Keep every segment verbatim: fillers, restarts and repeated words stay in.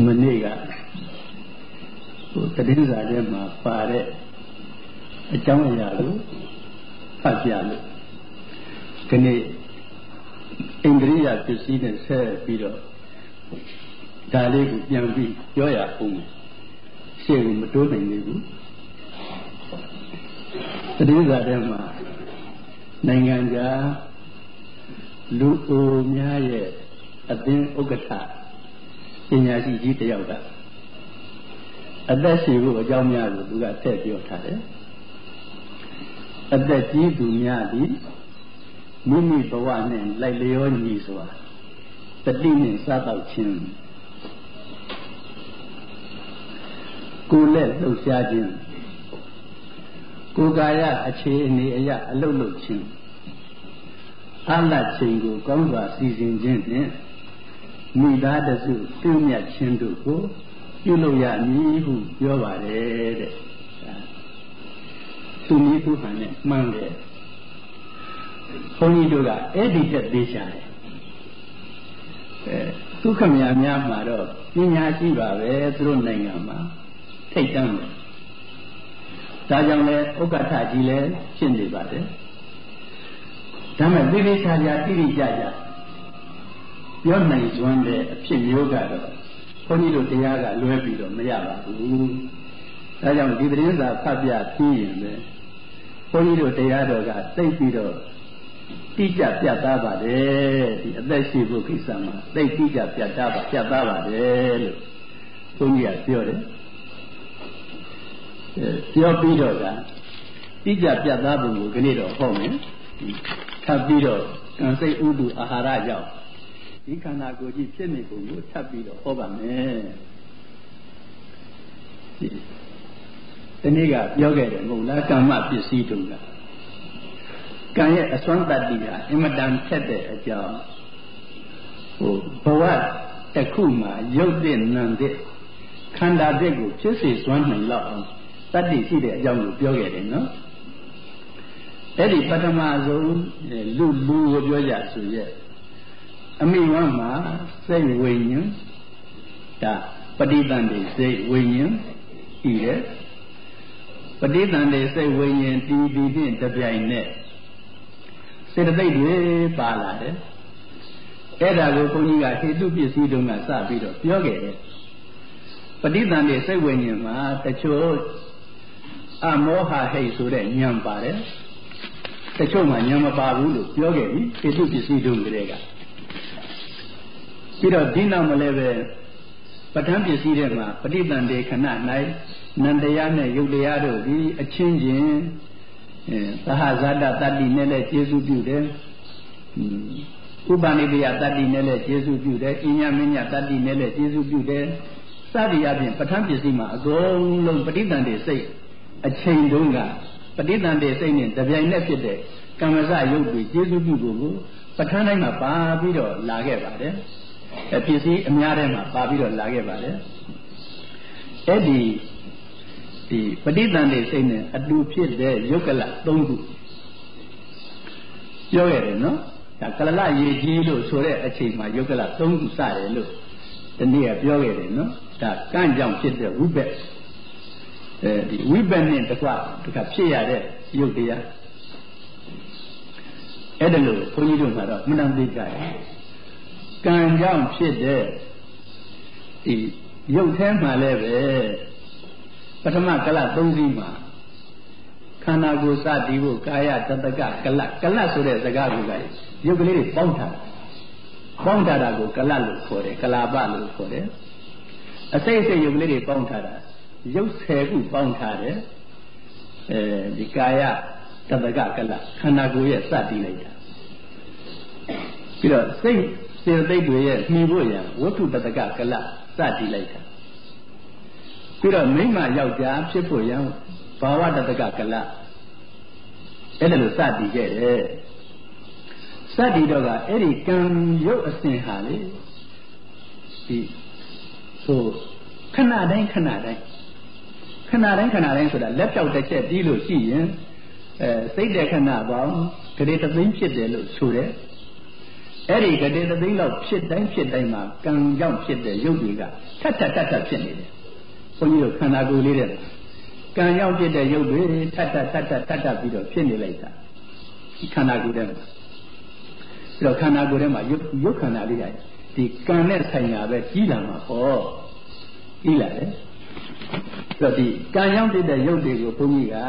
Maniga Tadinza Dema Pare a Jamayalu Fajalu Kane Indria to see the Sir Pido Dali Yambi Joya Home Shaving Madoda Nibu Tadinza Dema Nanganga Luo Myaye Adin Ogata Inyaji Jita Yoda. At that she will Jamia do that take your tare. At that you do Miadi, Mimi Bawan like Leon Yiswa, the demon sat out chin. Kulet no Shajin. Kugaya a chain near a low chin. Allah Chingo, Gomba season gin. Midadazu, Tumia Chinduko, you know ya me who you are dead. To me who can Monday. Only do that, edited this eye. To come ya Maro, Ninya Siva, through Nangama, take down. Tajame, Okatajile, Chindi Bade. Tama Village Haja, Tiri Jaja. Your name is one day a pin yoga. Pony to the Yaga, Luebido, Mayaba. I am giving the Pabia tea. Pony to the Yaga, Saint Peter. Teacher Piataba, the best book is summer. They teach up Piataba, Piataba, the Pony at Fiore. Your Peter, teacher Piataba, Grenado, home. Tabido, can say Udu Aharaja. He cannot go to Chemical, Tabido, Obame. The nigger, Yoga, Mula, come up to see to her. Can yet a song that dia, Imadam Tete, a job. Oh, Boat, Takuma, Yodin, Nande, Kanda Degu, just is one and love. That is the young Yoga, no? Eddie Patamazo, Lulu of Yoyasu, yes. I mean, one ma say William, that Paditan they say William, here. Paditan they say William, T V in the Bianet. Said they do Balade. Eda go Poniga, he do be see them as Sabido, Yoga. Paditan they say William, ma, the church, a moha hay so that young body. The Choma Yamabaru, Yogi, he took his seat on Grega. Peter Dina Maleve, but I'm just eating my Paditan de Canat night, Nandayana, Yuliado, a changing Sahazada, Tadi Nele, Jesu Bude, Ubanibia, Tadi Nele, Jesu Bude, Inyaminia, Tadi Nele, Jesu Bude, Sadiabin, but I'm just in my go long Paditan de say, a chain dunga. Paditan de saying the very next day, Kamaza Yogi, Jesu Bugu, Patanama Babido Lagevade, a P C, Amiarema Babido Lagevade. Eddie, the Paditan de saying a do pit there, Yokala, Dongu. Yoga, no? Takala Yelo, Sore, a change my Yokala, Dongu Sare, look. The near Yoga, no? That can't jump pit the Rubet. We been in the club to capture it, you dear. Edelo, Ponido, Madame Big Guy. Can jump shit there. The young temper level. Patamakala, Dozima. Kanago Sadivo, Kaya, Tataga, Kala, Kala, so there's a guy guys. You believe it, Bonta. Bonta go, Kalalu for it, Kalabalu for it. I say, you believe it, Bonta. You say, who found her, the Kaya, Tadagakala, Kanagoya, Sati later. You know, say, say they do it, me, what to Tadagakala, Sati later. You know, Mima Yauja, Chipoya, Bawa Tadagakala, Edel Sati get it. Sati Doga, Eddie, can you a sin, Harley? So, Canada, Canada. Canada, Canada, so that left out the chat, Dilo, see, say the Canaba, create a lynch, they look so there. အဲ့ဒီကတိတသိန်းလောက်ဖြစ်တိုင်းဖြစ်တိုင်းမှာကံကြောင့်ဖြစ်တဲ့ရုပ်တွေကထပ်ထပ်ထပ်ထပ်ဖြစ်နေတယ်ဘုန်းကြီးတို့ခန္ဓာကိုယ်လေးတဲ့ကံကြောင့်ဖြစ်တဲ့ရုပ်တွေထပ်ထပ်ထပ်ထပ်ထပ်ထပ်ပြီးတော့ဖြစ်နေလိုက်တာဒီခန္ဓာကိုယ်ထဲမှာပြီးတော့ခန္ဓာကိုယ်ထဲမှာရုပ်ရုပ်ခန္ဓာလေးရတယ်ဒီကံနဲ့ဆိုင်တာပဲကြီးလာမှာဟောကြီးလာတယ်ပြီးတော့ဒီကံကြောင့်ဖြစ်တဲ့ရုပ်တွေကိုဘုန်းကြီးက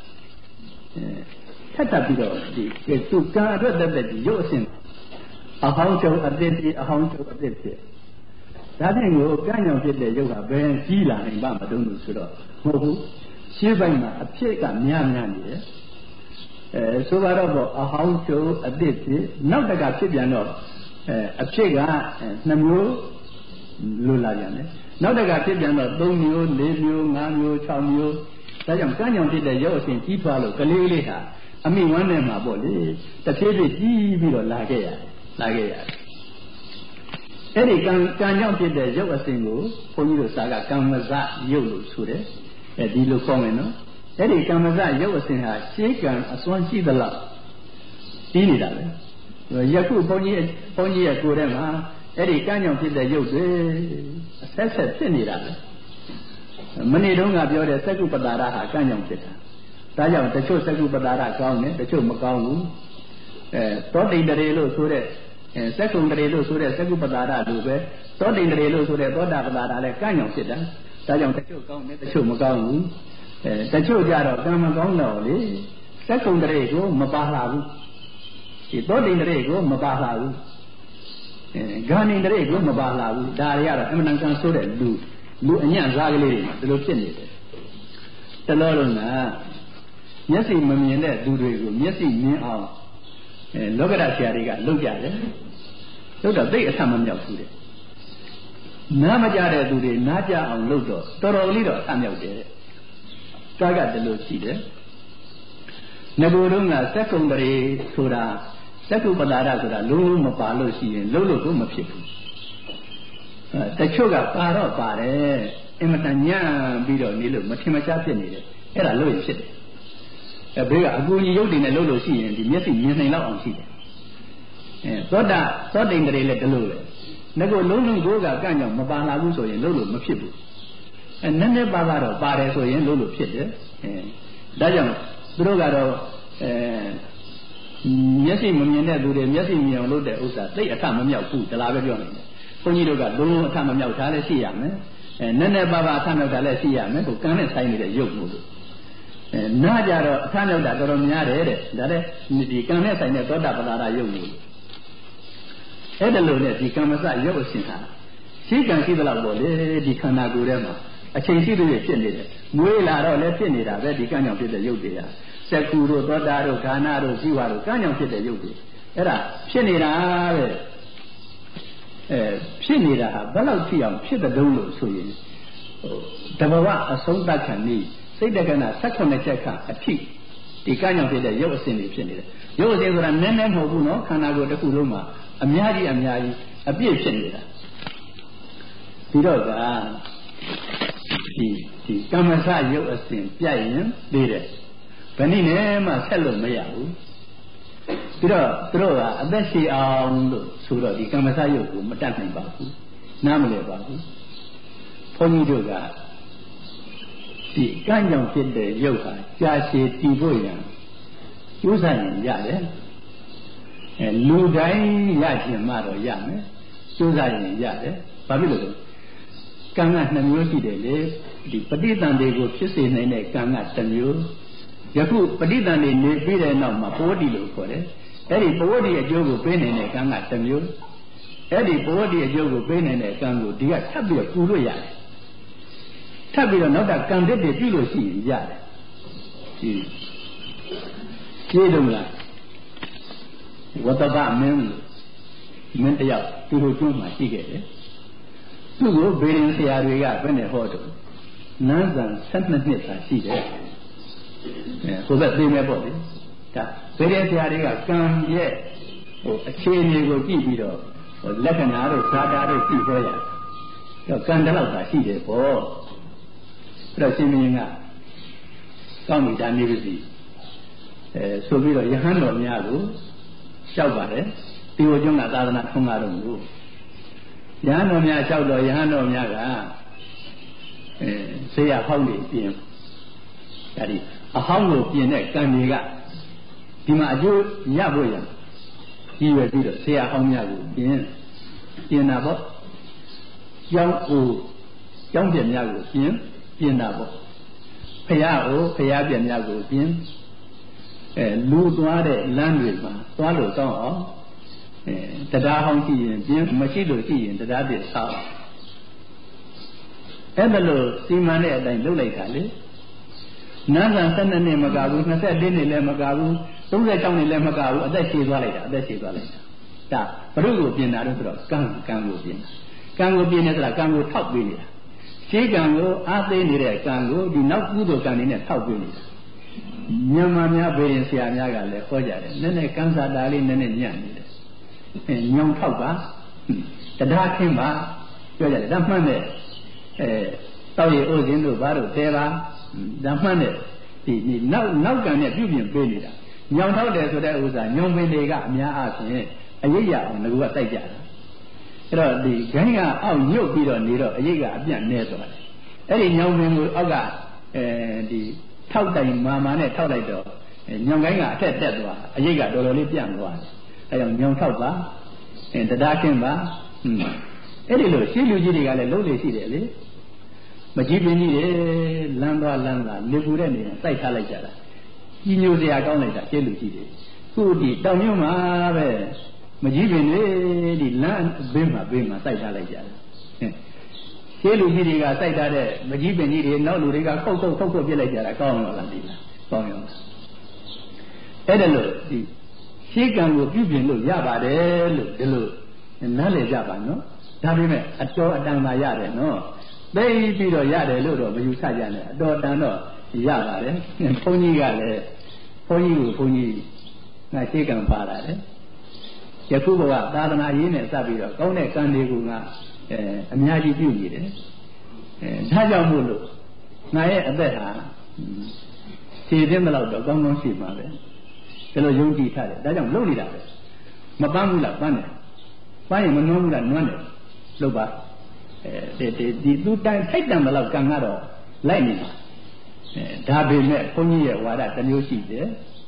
ထပ်ထပ်ပြီးတော့ဒီသူကံအတွက်တက်တဲ့ဒီရုပ်အစဉ်အဟောင်းချုပ်အသစ်ကြီးအဟောင်းချုပ်အသစ်ဖြစ်ဒါဖြင့်ကိုကံကြောင့်ဖြစ်တဲ့ရုပ်ကဘယ်ကြီးလာနိုင်ပါမတုံးလို့ဆိုတော့မဟုတ်ဘူးရှင်းပိုင်းမှာအဖြစ်ကများများနေတယ်အဲဆိုပါတော့ပေါ့အဟောင်းချုပ်အသစ်ဖြစ်နောက်တကဖြစ်ပြန်တော့အဲအဖြစ်ကနှစ်မျိုးလိုလာပြန်တယ်နောက်တကဖြစ်ပြန်တော့သုံးမျိုးလေးမျိုးငါးမျိုးခြောက်မျိုးဒါကြောင့်ကံကြောင့်ဖြစ်တဲ့ရုပ်အစဉ်ကြီးထွားလို့ကလေးလေးဟာအမိဝမ်းထဲမှာပေါ့လေတဖြည်းဖြည်းကြီးပြီးတော့လာခဲ့ရတယ်လာခဲ့ရတယ်အဲ့ဒီကံကံကြောင့်ဖြစ်တဲ့ရုပ်အစဉ်ကိုဘုန်းကြီးတို့စာကကမ္မဇရုပ်လို့ဆိုတယ်အဲဒီလိုခေါ်မယ်နော်အဲ့ဒီကမ္မဇရုပ်အစဉ်ဟာရှေးကံအစွမ်းရှိသလောက်ပြီးနေတာပဲယခုဘုန်းကြီးဘုန်းကြီးရဲ့ကိုယ်ထဲမှာအဲ့ဒီကံကြောင့်ဖြစ်တဲ့ရုပ်တွေအဆက်ဆက်ဖြစ်နေတာပဲမနေ့တုန်းကပြောတဲ့သက္ကုပ္ပတာရဟာကံကြောင့်ဖြစ်တာဒါကြောင့်တချို့သက္ကုပ္ပတာရကောင်းတယ်တချို့မကောင်းဘူးအဲသောတိန်တရေလို့ဆိုတဲ့အဲသက္ကုံတရေလို့ဆိုတဲ့သက္ကုပ္ပတာရလို့ပဲသောတိန်တရေလို့ဆိုတဲ့သောတာပတ္တာရလည်းကံကြောင့်ဖြစ်တာဒါကြောင့်တချို့ကောင်းတယ်တချို့မကောင်းဘူးအဲတချို့ကြတော့ကံမကောင်းတော့လေသက္ကုံတရေကိုမပါလာဘူးဒီသောတိန်တရေကိုမပါလာဘူးအဲဂာနိန်တရေကိုမပါလာဘူးဒါတွေကတော့အမှန်တန်ကံဆိုးတဲ့လူလူအညံ့စားကလေးတွေမှာဒီလိုဖြစ်နေတယ်တလောလုံးကမျက်စိမမြင်တဲ့သူတွေကိုမျက်စိမြင်အောင်အဲလောကဓာတ်ဆရာတွေကလုပ်ကြတယ်လုပ်တော့သိအထမမြောက်ဘူးတဲ့နားမကြတဲ့သူတွေနားကြအောင်လုပ်တော့တော်တော်လေးတော့အထမြောက်တယ်တဲ့ကားကတလို့ရှိတယ်ငကိုယ်လုံးကစက္ကုံတရေဆိုတာစက္ကုပ္ပတာရဆိုတာလုံးမပါလို့ရှိရင်လုံးလို့ကိုမဖြစ်ဘူးတချို့ကပါတော့ပါတယ်အင်မတန်ညံ့ပြီးတော့နေလို့မထင်မရှားဖြစ်နေတယ်အဲ့ဒါလို့ဖြစ်တယ်အဲဘေးကအကူကြီးရုပ်တွေနဲ့လှုပ်လို့ရှိရင်ဒီမျက်စိမြင်နိုင်လောက်အောင်ရှိတယ်အဲသောတာသောတိန်တရေလည်းတလို့ပဲငကိုလုံးလုံးကိုကကန့်ကြောင့်မပါလာဘူးဆိုရင်လှုပ်လို့မဖြစ်ဘူးအဲနည်းနည်းပါပါတော့ပါတယ်ဆိုရင်လှုပ်လို့ဖြစ်တယ်အဲဒါကြောင့်သူတို့ကတော့အဲမျက်စိမမြင်တဲ့သူတွေမျက်စိမြင်အောင်လုပ်တဲ့ဥစ္စာသိအထမမြောက်ဘူးဒါလားပဲပြောနေတယ်ဘုန်းကြီးတို့ကလုံးလုံးအထမမြောက်တာလည်းရှိရမယ်အဲနည်းနည်းပါပါအထမြောက်တာလည်းရှိရမယ်ကိုကံနဲ့ဆိုင်နေတဲ့ရုပ်မို့လို့အဲနားကြတော့အထမြောက်တာတော်တော်များတယ်တဲ့ဒါလည်းဒီကံနဲ့ဆိုင်တဲ့သောတာပတ္တာရရုပ်မို့လို့အဲ့ဒါလို့နဲ့ဒီကမ္မစရုပ်အရှင်ဟာရှိကံရှိသလောက်ပေါ့လေဒီခန္ဓာကိုယ်ထဲမှာအချိန်ရှိတဲ့ဖြစ်နေတယ်မွေးလာတော့လည်းဖြစ်နေတာပဲဒီကံကြောင့်ဖြစ်တဲ့ရုပ်တွေဟာစက္ကူတို့သောတာတို့ဌာနတို့ဇိဝတို့ကံကြောင့်ဖြစ်တဲ့ရုပ်တွေအဲ့ဒါဖြစ်နေတာပဲအဲဖြစ်နေတာဟာဘယ်လောက်ဖြစ်အောင်ဖြစ်တဲ့တုံးလို့ဆိုရင်ဟိုတဘဝအဆုံးသတ်ခံနေစိတ်တက္ကနာ၁၈ချက်ခန့်အထိဒီကံကြောင့်ဖြစ်တဲ့ရုပ်အစဉ်တွေဖြစ်နေတယ်ရုပ်အစဉ်ဆိုတာနည်းနည်းမဟုတ်ဘူးနော်ခန္ဓာကိုယ်တစ်ခုလုံးမှာအများကြီးအများကြီးအပြည့်ဖြစ်နေတာဒီတော့ကဒီဒီကမ္မစရုပ်အစဉ်ပြတ်ရင်သေးတယ်ဘယ်နည်းနဲ့မှဆက်လို့မရဘူးပြီးတော့သူတို့ကအသက်ရှည်အောင်လို့ဆိုတော့ဒီကမ္မစရုပ်ကိုမတတ်နိုင်ပါဘူးနားမလည်ပါဘူးဘုန်းကြီးတို့ကဒီကံကြောင့်ဖြစ်တဲ့ရုပ်ဟာကြာရှည်တည်ဖို့ရန်ကျိုးစားရင်ရတယ်အဲလူတိုင်းရခြင်းမှတော့ရမယ်ကျိုးစားရင်ရတယ်ဘာဖြစ်လို့လဲကံကနှစ်မျိုးရှိတယ်လေဒီပဋိသန္ဓေကိုဖြစ်စေနိုင်တဲ့ကံကတစ်မျိုးယခုပဋိသန္ဓေနေပြီးတဲ့နောက်မှာပဝတ္တိလို့ခေါ်တယ်အဲ့ဒီပဝတ္တိအကျိုးကိုပေးနိုင်တဲ့ကံကတစ်မျိုးအဲ့ဒီပဝတ္တိအကျိုးကိုပေးနိုင်တဲ့ကံကိုဒီကထပ်ပြီးတော့ပူလို့ရတယ်ထပ်ပြီးတော့နောက်တာကံတစ်တွေပြုလို့ရှိရင်ရတယ်ဒီခြေတုံးလားဝတ္တဗမင်းမင်းတယောက်သူတို့ကျွန်းမှာရှိခဲ့တယ်သူ့ကိုဘေရင်ဆရာတွေကဘယ်နဲ့ဟောတော့နန်းဆန်၁၂နှစ်သာရှိတယ်အဲကိုယ်ပဲသိမယ်ပေါ့လေဒါဘေရင်ဆရာတွေကကံရဲ့ဟိုအခြေအနေကိုကြည့်ပြီးတော့လက္ခဏာတို့ဇာတာတို့ကြည့်ဟောရတယ်တော့ကံတလောက်သာရှိတယ်ပေါ့အဲ့တော့ရှင်မင်းကကောင်းပြီဒါနေပြီအဲဆိုပြီးတော့ယဟန်တော်များကိုလျှောက်ပါတယ်တဒီကိုကျွန်းကသာသနာထုံးကားတော့ဘူးယဟန်တော်များလျှောက်တော့ယဟန်တော်များကအဲဆေးရဟောင်းနေပြင်ဒါဒီအဟောင်းကိုပြင်တဲ့ကံတွေကဒီမှာအကျိုးရဖို့ရကြီးရွယ်ပြီးတော့ဆေးရဟောင်းများကိုပြင်ပြင်တာပေါ့ကျောင်းအိုကျောင်းပြများကိုပြင်ပြင်တာပေါ့ဖရာအိုဖရာပြများကိုပြင်အဲလူသွားတဲ့လမ်းတွေမှာသွားလို့တောင်းအောင်အဲတရားဟောင်းရှိရင်ပြင်မရှိလို့ရှိရင်တရားပြဆောက်အဲ့ဒါလို့စီမံတဲ့အတိုင်းလုပ်လိုက်တာလေနာဂံ၁၂နှစ်မကဘူး၂၄နှစ်လည်းမကဘူး၃၆နှစ်လည်းမကဘူးအသက်ရှည်သွားလိုက်တာအသက်ရှည်သွားလိုက်တာဒါဘုရုကိုပြင်တာလို့ဆိုတော့ကံကံကိုပြင်ကံကိုပြင်နေဆိုတာကံကိုထောက်ပေးနေတာရှေးကံကိုအားသိနေတဲ့ကံကိုဒီနောက်ကုသိုလ်ကံတွေနဲ့ထောက်ပေးနေတာမြန်မာများဗေရင်ဆရာများကလည်းဟောကြတယ်နည်းနည်းကံစာတာလေးနည်းနည်းညံ့နေတယ်အဲညောင်ထောက်ပါတရားခင်းပါပြောကြတယ်ဒါမှန်တယ်အဲတောက်ရည်အိုးစင်းတို့ဘာတို့တဲပါဒါမှန်တယ်ဒီဒီနောက်နောက်ကံနဲ့ပြုပြင်ပေးနေတာညောင်ထောက်တယ်ဆိုတဲ့ဥစ္စာညောင်ပင်တွေကအများအားဖြင့်အရိပ်ရအောင်ငါကစိုက်ကြတာအဲ့တော့ဒီဂိုင်းကအောက်ညုတ်ပြီးတော့နေတော့အရိပ်ကအပြန့်နေသွားတယ်အဲ့ဒီညောင်ပင်ကိုအောက်ကအဲဒီထောက်တိုင်မာမာနဲ့ထောက်လိုက်တော့ညောင်ကိုင်းကအထက်တက်သွားအရိပ်ကတော်တော်လေးပြန့်သွားတယ်အဲကြောင့်ညောင်ထောက်ပါအဲတရားခင်းပါဟွန်းအဲ့ဒီလိုရှင်းလူကြီးတွေကလည်းလုံးလေရှိတယ်လေမကြီးပင်ကြီးတွေလမ်းသွားလမ်းလာနေပူတဲ့နေရာစိုက်ထားလိုက်ကြတာကြီးညိုစရာကောင်းလိုက်တာရှင်းလူကြီးတွေခုဒီတောင်မြို့မှာပဲမကြီးပင်တွေဒီလမ်းဘေးမှာဘေးမှာစိုက်ထားလိုက်ကြတယ်ရှင်းလူကြီးတွေကစိုက်ထားတဲ့မကြီးပင်ကြီးတွေနောက်လူတွေကခုတ်ခုတ်ခုတ်ခုတ်ပြစ်လိုက်ကြတာကောင်းရောလားဒီလားကောင်းရောအဲ့ဒါလို့ဒီရှေးကံကိုပြုပြင်လို့ရပါတယ်လို့ဒီလိုနားလည်ကြပါနော်ဒါပေမဲ့အတော်အတန်သာရတယ်နော်သိပြီးတော့ရတယ်လို့တော့မယူဆကြနဲ့အတော်တန်တော့ရပါတယ်ဘုန်းကြီးကလည်းဘုန်းကြီးကိုဘုန်းကြီးငါရှေးကံပါလာတယ်ယခုဘဝသာသနာရေးနဲ့စပ်ပြီးတော့ကောင်းတဲ့ကံတွေကိုငါအဲအများကြီးပြုနေတယ်အဲဒါကြောင့်မို့လို့ငါရဲ့အသက်ဟာခြေသိမလို့တော့ကောင်းကောင်းရှိပါပဲဒါလိုယုံကြည်ထားတယ်ဒါကြောင့်လုပ်နေတာပဲမပန်းဘူးလားပန်းတယ်ပန်းရင်မနှောဘူးလားနွမ်းတယ်လုပ်ပါအဲဒီဒီသူတိုင်ထိုက်တန်မလောက်ကံကတော့လိုက်နေပါအဲဒါပေမဲ့ဘုန်းကြီးရဲ့ဝါဒတစ်မျိုးရှိတယ်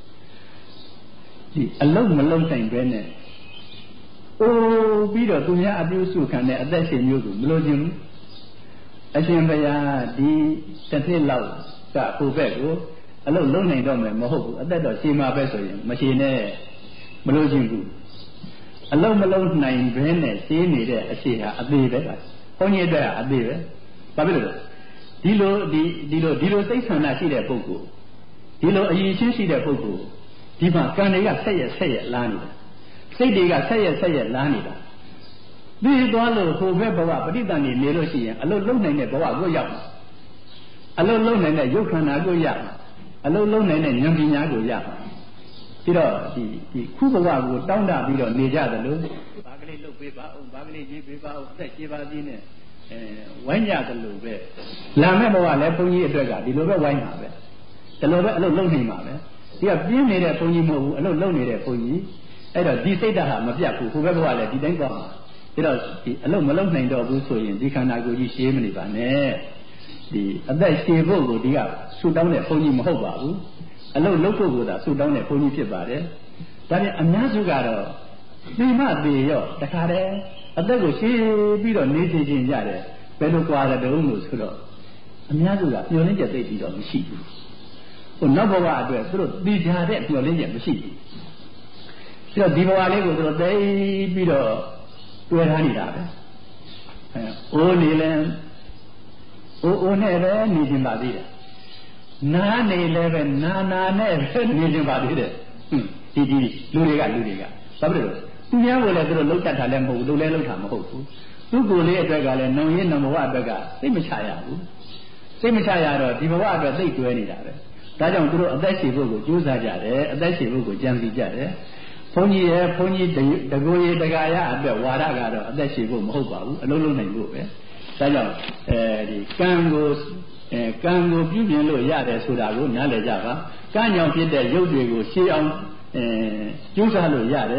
ဒီအလုံးမလုံးဆိုင်ပဲနဲ့အိုးပြီးတော့သူများအပြုစုခံတဲ့အသက်ရှင်မျိုးကိုမလို့ခြင်းဘူးအရှင်ဘုရားဒီတစ်နှစ်လောက်ကဟိုဘက်ကိုအလုံးလုံးနိုင်တော့မယ်မဟုတ်ဘူးအသက်တော့ရှည်မှာပဲဆိုရင်မရှည်နဲ့မလို့ခြင်းဘူးအလုံးမလုံးနိုင်ဘဲနဲ့ရှည်နေတဲ့အရှည်ဟာအသေးပဲဘုန်းကြီးအတွက်ကအသေးပဲဘာဖြစ်လို့ဒီလိုဒီဒီလိုဒီလိုစိတ်ဆန္ဒရှိတဲ့ပုဂ္ဂိုလ်ဒီလိုအရင်ချင်းရှိတဲ့ပုဂ္ဂိုလ်ဒီမှာကံတွေကဆက်ရက်ဆက်ရက်လာနေတာစိတ်တွေကဆက်ရက်ဆက်ရက်လာနေတာပြီးသွားလို့ဟိုဘက်ဘဝပဋိသန္ဓေနေလို့ရှိရင်အလုံးလုံးနိုင်တဲ့ဘဝကိုရောက်မှာအလုံးလုံးနိုင်တဲ့ရုပ်ခန္ဓာကိုရမှာအလုံးလုံးနိုင်တဲ့ဉာဏ်ပညာကိုရမှာပြီးတော့ဒီဒီခုဘဝကိုတောင်းတပြီးတော့နေကြတယ်လို့ဘာကလေးလှုပ်ပေးပါအောင်ဘာကလေးရေးပေးပါအောင်အသက်ရှင်ပါသေးနဲ့အဲဝိုင်းကြတယ်လို့ပဲလာမဲ့ဘဝလည်းဘုန်းကြီးအတွက်ကဒီလိုပဲဝိုင်းမှာပဲဒီလိုပဲအလုံးလုံးနေမှာပဲဒီကပြင်းနေတဲ့ဘုန်းကြီးမဟုတ်ဘူးအလုံးလုံးနေတဲ့ဘုန်းကြီးအဲ့တော့ဒီစိတ်ဓာတ်ဟာမပြတ်ဘူးဟိုဘက်ဘဝလည်းဒီတိုင်းသွားမှာဒါတော့ဒီအလုံးမလုံးနိုင်တော့ဘူးဆိုရင်ဒီခန္ဓာကိုယ်ကြီးရှင်းမနေပါနဲ့ဒီအသက်ရှည်ဖို့ကိုဒီကဆူတောင်းတဲ့ဘုန်းကြီးမဟုတ်ပါဘူးအလုံးလုံးဖို့ကိုသာဆူတောင်းတဲ့ဘုန်းကြီးဖြစ်ပါတယ်ဒါပြန်အများစုကတော့ဒီမှသေရောတခါတည်းအသက်ကိုရှည်ပြီးတော့နေစေခြင်းရတယ်ဘယ်လိုကြွားတဲ့တုံးလို့ဆိုတော့အများစုကမျောလင်းချက်သိပြီးတော့မရှိဘူးဟိုနောက်ဘဝအတွက်သူတို့သိကြတဲ့မျောလင်းချက်မရှိဘူးပြီးတော့ဒီဘဝလေးကိုသူတို့သိပြီးတော့တွေ့ထားနေတာပဲအဲအိုးနေလဲအိုးအိုးနဲ့ပဲနေခြင်းပါသေးတယ်နားနေလဲပဲနာနာနဲ့ပဲနေခြင်းပါသေးတယ်ဟွန်းဒီဒီလူတွေကလူတွေကဘာဖြစ်လို့သူများကိုလည်းသူတို့လှုပ်တတ်တာလည်းမဟုတ်ဘူးလှုပ်လဲလှုပ်တာမဟုတ်ဘူးသူ့ကိုယ်လေးအတွက်ကလည်းနောင်ရင်နောင်ဘဝအတွက်ကသိမချရဘူးသိမချရတော့ဒီဘဝအတွက်သိတွဲနေတာပဲဒါကြောင့်သူတို့အသက်ရှည်ဖို့ကိုကြိုးစားကြတယ်အသက်ရှည်ဖို့ကိုကြံစည်ကြတယ်ဘုန်းကြီးရဲ့ဘုန်းကြီးတကူရေတကာရအတွက်ဝါဒကတော့အသက်ရှည်ဖို့မဟုတ်ပါဘူးအလုံးလုံးနိုင်ဖို့ပဲဒါကြောင့်အဲဒီကံကိုအဲကံကိုပြုပြင်လို့ရတယ်ဆိုတာကိုနားလည်ကြပါကံကြောင့်ဖြစ်တဲ့ရုပ်တွေကိုရှင်းအောင်အဲကျိုးစားလို့ရတယ်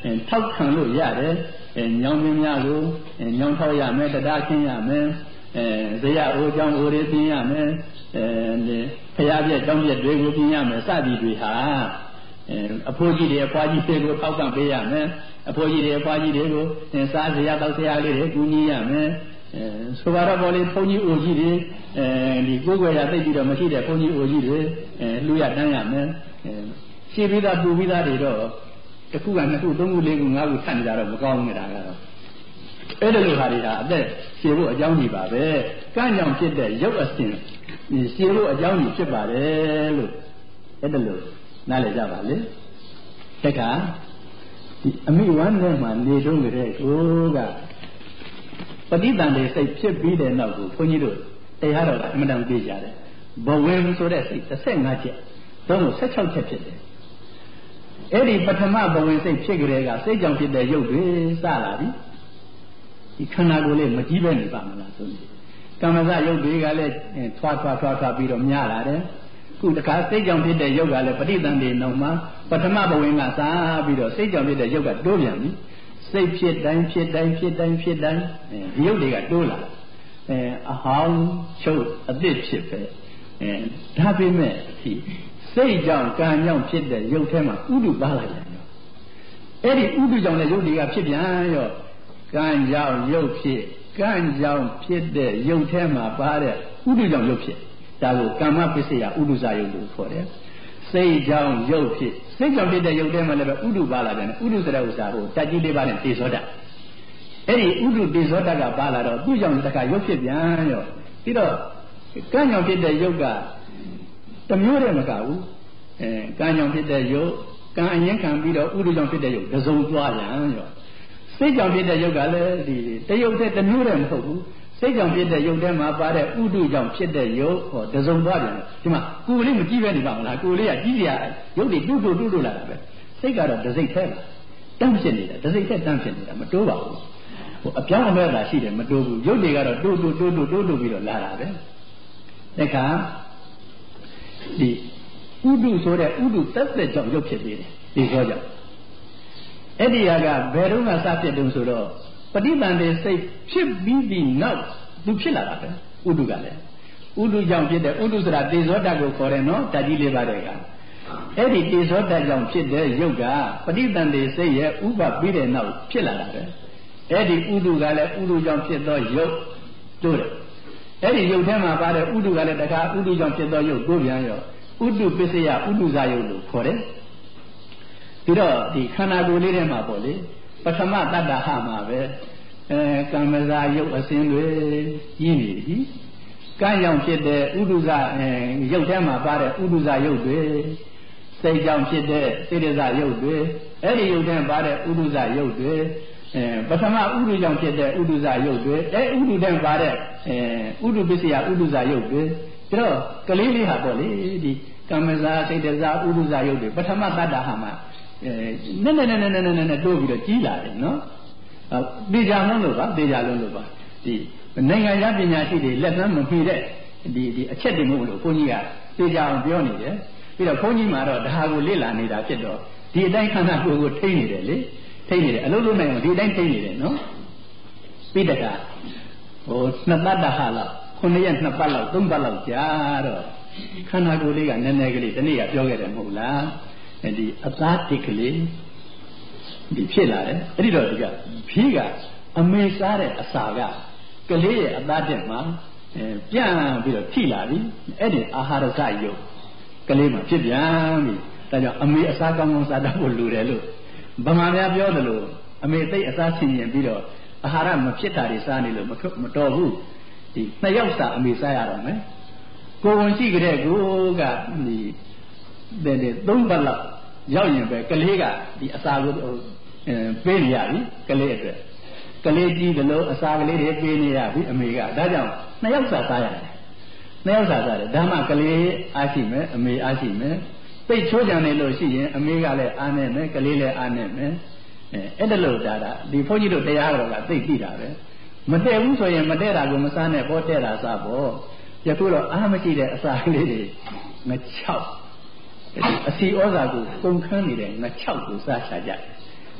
ထောက်ခံလို့ရတယ်ညောင်ပင်များကိုညောင်ထောက်ရမယ်တရားခင်းရမယ်အဲဇေယအိုးကြောင့်အိုးတွေပြင်းရမယ်အဲဖျားပြက်ကြောင်းပြက်တွေကိုပြင်းရမယ်စသည်တွေဟာအဖိုးကြီးတွေအဖွားကြီးတွေကိုထောက်ခံပေးရမယ်အဖိုးကြီးတွေအဖွားကြီးတွေကိုစားစရာတောက်စရာလေးတွေကူညီရမယ်အဲဆိုပါတော့ဘောလေးဘုန်းကြီးအိုကြီးတွေအဲဒီကိုယ်ွယ်ရသိပြီးတော့မရှိတဲ့ဘုန်းကြီးအိုကြီးတွေအဲလူရတန်းရမယ်အဲရှင်းပြီးသားပူပြီးသားတွေတော့တစ်ခုကနှစ်ခုသုံးခုလေးခုငါးခုထပ်နေတာတော့မကောင်းနေတာကတော့အဲ့ဒါလိုဟာတွေဟာအသက်ရှည်ဖို့အကြောင်းကြီးပါပဲကံကြောင့်ဖြစ်တဲ့ရုပ်အစဉ်ရှည်ဖို့အကြောင်းကြီးဖြစ်ပါတယ်လို့အဲ့ဒါလိုနားလည်ကြပါလေတက္ကဒီအမိဝမ်းထဲမှာနေတုံးကြတဲ့ကိုကပဋိသန္ဓေစိတ်ဖြစ်ပြီးတဲ့နောက်ကိုဘုန်းကြီးတို့တရားတော်ကအမှန်တန်ပြေးကြတယ်ဘဝင်ဆိုတဲ့စိတ်တစ်ဆယ့်ငါးချက်သုံးလို့ဆယ့်ခြောက်ချက်ဖြစ်တယ်အဲ့ဒီပထမဘဝင်စိတ်ဖြစ်ကြတဲ့ကစိတ်ကြောင့်ဖြစ်တဲ့ရုပ်တွေစလာပြီဒီခန္ဓာကိုယ်လေးမကြီးပဲနေပါမလားဆိုရင်ကမ္မဇရုပ်တွေကလည်းထွားထွားထွားထွားပြီးတော့များလာတယ်ခုတခါစိတ်ကြောင့်ဖြစ်တဲ့ရုပ်ကလည်းပဋိသန္ဓေနှုံမှာပထမဘဝင်ကစားပြီးတော့စိတ်ကြောင့်ဖြစ်တဲ့ရုပ်ကတိုးပြန်ပြီစိတ်ဖြစ်တိုင်းဖြစ်တိုင်းဖြစ်တိုင်းဖြစ်တိုင်းဒီရုပ်တွေကတိုးလာအဲအဟောင်းချုပ်အသစ်ဖြစ်ပဲအဲဒါပေမဲ့ဒီစိတ်ကြောင့်ကံကြောင့်ဖြစ်တဲ့ရုပ်ထဲမှာဥဒုပါလာတယ်အဲ့ဒီဥဒုကြောင့်လည်းရုပ်တွေကဖြစ်ပြန်ရောကံကြောင့်ရုပ်ဖြစ်ကံကြောင့်ဖြစ်တဲ့ရုပ်ထဲမှာပါတဲ့ဥဒုကြောင့်ရုပ်ဖြစ်ဒါကိုကာမပစ္စယဥဒုဇယုတ်လို့ခေါ်တယ်စိတ်ကြောင့်ရုပ်ဖြစ်စိတ်ကြောင့်ဖြစ်တဲ့ရုပ်ထဲမှာလည်းပဲဥဒုပါလာတယ်ဥဒုဆိုတဲ့ဥစ္စာကိုတတိလေးပါးနဲ့တေဇောတအဲ့ဒီဥဒုတေဇောတကပါလာတော့သူ့ကြောင့်တခါရုပ်ဖြစ်ပြန်ရောပြီးတော့ကံကြောင့်ဖြစ်တဲ့ရုပ်ကတမျိုးတည်းမကဘူးအဲကံကြောင့်ဖြစ်တဲ့ရုပ်ကံအရင်ခံပြီးတော့ဥဒုကြောင့်ဖြစ်တဲ့ရုပ်ဒဇုံသွားပြန်ရောစိတ်ကြောင့်ဖြစ်တဲ့ရုပ်ကလည်းဒီတရုပ်တည်းတမျိုးတည်းမဟုတ်ဘူးစိတ်ကြောင့်ဖြစ်တဲ့ရုပ်ထဲမှာပါတဲ့ဥဒုကြောင့်ဖြစ်တဲ့ရုပ်ဟောဒဇုံသွားပြန်ဒီမှာကိုယ်လေးမကြည့်ပဲနေပါမလားကိုယ်လေးကကြည့်ရရုပ်တွေတူးတူးတူးတူးလာတာပဲစိတ်ကတော့ဒစိတ်ထဲလာတန်းဖြစ်နေတာဒစိတ်ထဲတန်းဖြစ်နေတာမတိုးပါဘူးဟိုအပြောင်းအလဲလာရှိတယ်မတိုးဘူးရုပ်တွေကတော့တိုးတိုးတိုးတိုးတိုးတိုးပြီးတော့လာတာပဲတခါဒီဥဒုဆိုတဲ့ဥဒုသက်သက်ကြောင့်ရုပ်ဖြစ်သေးတယ်ဒီခေါ်ကြောင့်အဲ့ဒီဟာကဘယ်တော့မှစဖြစ်တုံးဆိုတော့ပဋိသန္ဓေစိတ်ဖြစ်ပြီးပြီးနောက်သူဖြစ်လာတာပဲဥဒုကလည်းဥဒုကြောင့်ဖြစ်တဲ့ဥဒုဆိုတာတေဇောတတ်ကိုခေါ်တယ်နော်ဓာတိလေးပါးတဲ့ကအဲ့ဒီတေဇောတတ်ကြောင့်ဖြစ်တဲ့ရုပ်ကပဋိသန္ဓေစိတ်ရဲ့ဥပပြီးတဲ့နောက်ဖြစ်လာတာပဲအဲ့ဒီဥဒုကလည်းဥဒုကြောင့်ဖြစ်သောရုပ်တို့တယ်အဲ့ဒီရုပ်ထဲမှာပါတဲ့ဥဒုကလည်းတခါဥဒုကြောင့်ဖြစ်သောရုပ်တို့ပြန်ရောဥဒုပစ္စယဥဒုဇယုတ်လို့ခေါ်တယ်ပြီးတော့ဒီခန္ဓာကိုယ်လေးထဲမှာပေါ့လေပထမတတ္တဟမှာပဲအဲကမ္မဇာရုပ်အစဉ်တွေကြီးနေပြီကံကြောင့်ဖြစ်တဲ့ဥဒုဇအဲရုပ်ထဲမှာပါတဲ့ဥဒုဇရုပ်တွေစိတ်ကြောင့်ဖြစ်တဲ့စေတဇရုပ်တွေအဲ့ဒီရုပ်ထဲပါတဲ့ဥဒုဇရုပ်တွေအဲပထမဥဒုကြောင့်ဖြစ်တဲ့ဥဒုဇရုပ်တွေအဲဥဒုထဲပါတဲ့အဲဥဒုပစ္စယဥဒုဇရုပ်တွေဒါတော့ကလေးလေးဟာပေါ့လေဒီကမ္မဇာစေတဇဥဒုဇရုပ်တွေပထမတတ္တဟမှာအဲနည်းနည်းနည်းနည်းနည်းနည်းတိုးပြီးတော့ကြီးလာတယ်နော်တေချာလုံးလို့ပါတေချာလုံးလို့ပါဒီနိုင်ငံခြားပညာရှိတွေလက်သမ်းမမှီတဲ့ဒီဒီအချက်တွေမဟုတ်လို့ဘုန်းကြီးကတေချာအောင်ပြောနေတယ်ပြီးတော့ဘုန်းကြီးမှာတော့ဒါကိုလေ့လာနေတာဖြစ်တော့ဒီအတိုင်းခန္ဓာကိုယ်ကိုထိနေတယ်လေထိနေတယ်အလုံးလုံးနိုင်ဒီအတိုင်းထိနေတယ်နော်ပြီးတကဟိုနှစ်ပတ်တဟလောက်ခုနှစ်ရက်နှစ်ပတ်လောက်သုံးပတ်လောက်ကြာတော့ခန္ဓာကိုယ်လေးကနည်းနည်းကလေးဒီနေ့ကပြောခဲ့တယ်မဟုတ်လားဒီအသားတစ်ကလေးဒီဖြစ်လာတယ်အဲ့ဒီတော့ဒီကဖြီးကအမေစားတဲ့အစာကကလေးရဲ့အသားတက်မှာအဲပြန့်ပြီးတော့ထိလာပြီအဲ့ဒီအာဟာရကယုတ်ကလေးမှာဖြစ်ပြန်ပြီဒါကြောင့်အမေအစားကောင်းကောင်းစားတတ်ဖို့လိုတယ်လို့ဗမာများပြောသလိုအမေသိအစားဆင်ရင်ပြီးတော့အာဟာရမဖြစ်တာတွေစားနေလို့မတော်ဘူးဒီနှစ်ယောက်စာအမေစားရတော့မယ်ကိုယ်ဝင်ရှိကြတဲ့ကိုကဒီတဲ့တဲ့သုံးပတ်လောက်ရောက်ရင်ပဲကလေးကဒီအစာကိုပေးနေရပြီကလေးအတွက်ကလေးကြီးကလေးအစာကလေးတွေပေးနေရပြီအမေကဒါကြောင့်နှစ်ယောက်စာစားရတယ်နှစ်ယောက်စာစားတယ်ဒါမှကလေးအားရှိမယ်အမေအားရှိမယ်သိချိုးကြံနေလို့ရှိရင်အမေကလည်းအားနေမယ်ကလေးလည်းအားနေမယ်အဲအဲ့ဒါလို့ဒါတာဒီဘုန်းကြီးတို့တရားတော်ကသိသိတာပဲမတည့်ဘူးဆိုရင်မတည့်တာကိုမစားနဲ့ဘောတည့်တာစားဖို့ယခုတော့အားမရှိတဲ့အစာကလေးတွေငချောက်အစီဩဇာကိုကုန်ခန်းနေတဲ့ငချောက်ကိုစားချကြတယ်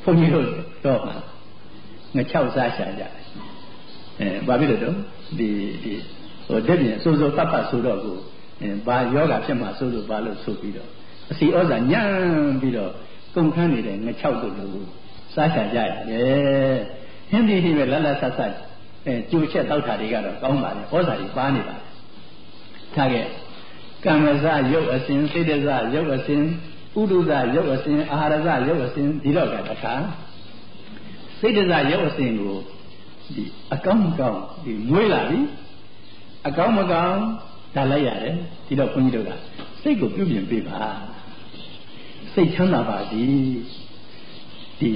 ဘုန်းကြီးတို့တော့မှာငါ၆စားရှာကြအဲဘာဖြစ်လို့တော့ဒီဒီဟိုတက်ပြင်စိုးစိုးပတ်ပတ်ဆိုတော့ကိုအဲဘာယောဂဖြစ်မှဆိုလို့ဘာလို့ဆိုပြီးတော့အစီဩဇာညံ့ပြီးတော့ကုန်ခန်းနေတဲ့ငါ၆တို့လို့စားရှာကြရတယ်ဟင်းဒီဒီပဲလတ်လတ်ဆတ်ဆတ်အဲကြိုချက်တောက်တာတွေကတော့ကောင်းပါလေဩဇာတွေပါနေပါထားခဲ့ကမ္မဇရုပ်အစဉ်စိတ္တဇရုပ်အစဉ်ဥဒုဇရုပ်အစဉ်အာဟာရဇရုပ်အစဉ်ဒီတော့ကတခါစိတ္တဇရုပ်အစဉ်ကိုဒီအကောင်းမကောင်းဒီမွေးလာပြီအကောင်းမကောင်းဒါလိုက်ရတယ်ဒီတော့ခွန်ကြီးတို့ကစိတ်ကိုပြုပြင်ပေးပါစိတ်ချမ်းသာပါစေဒီ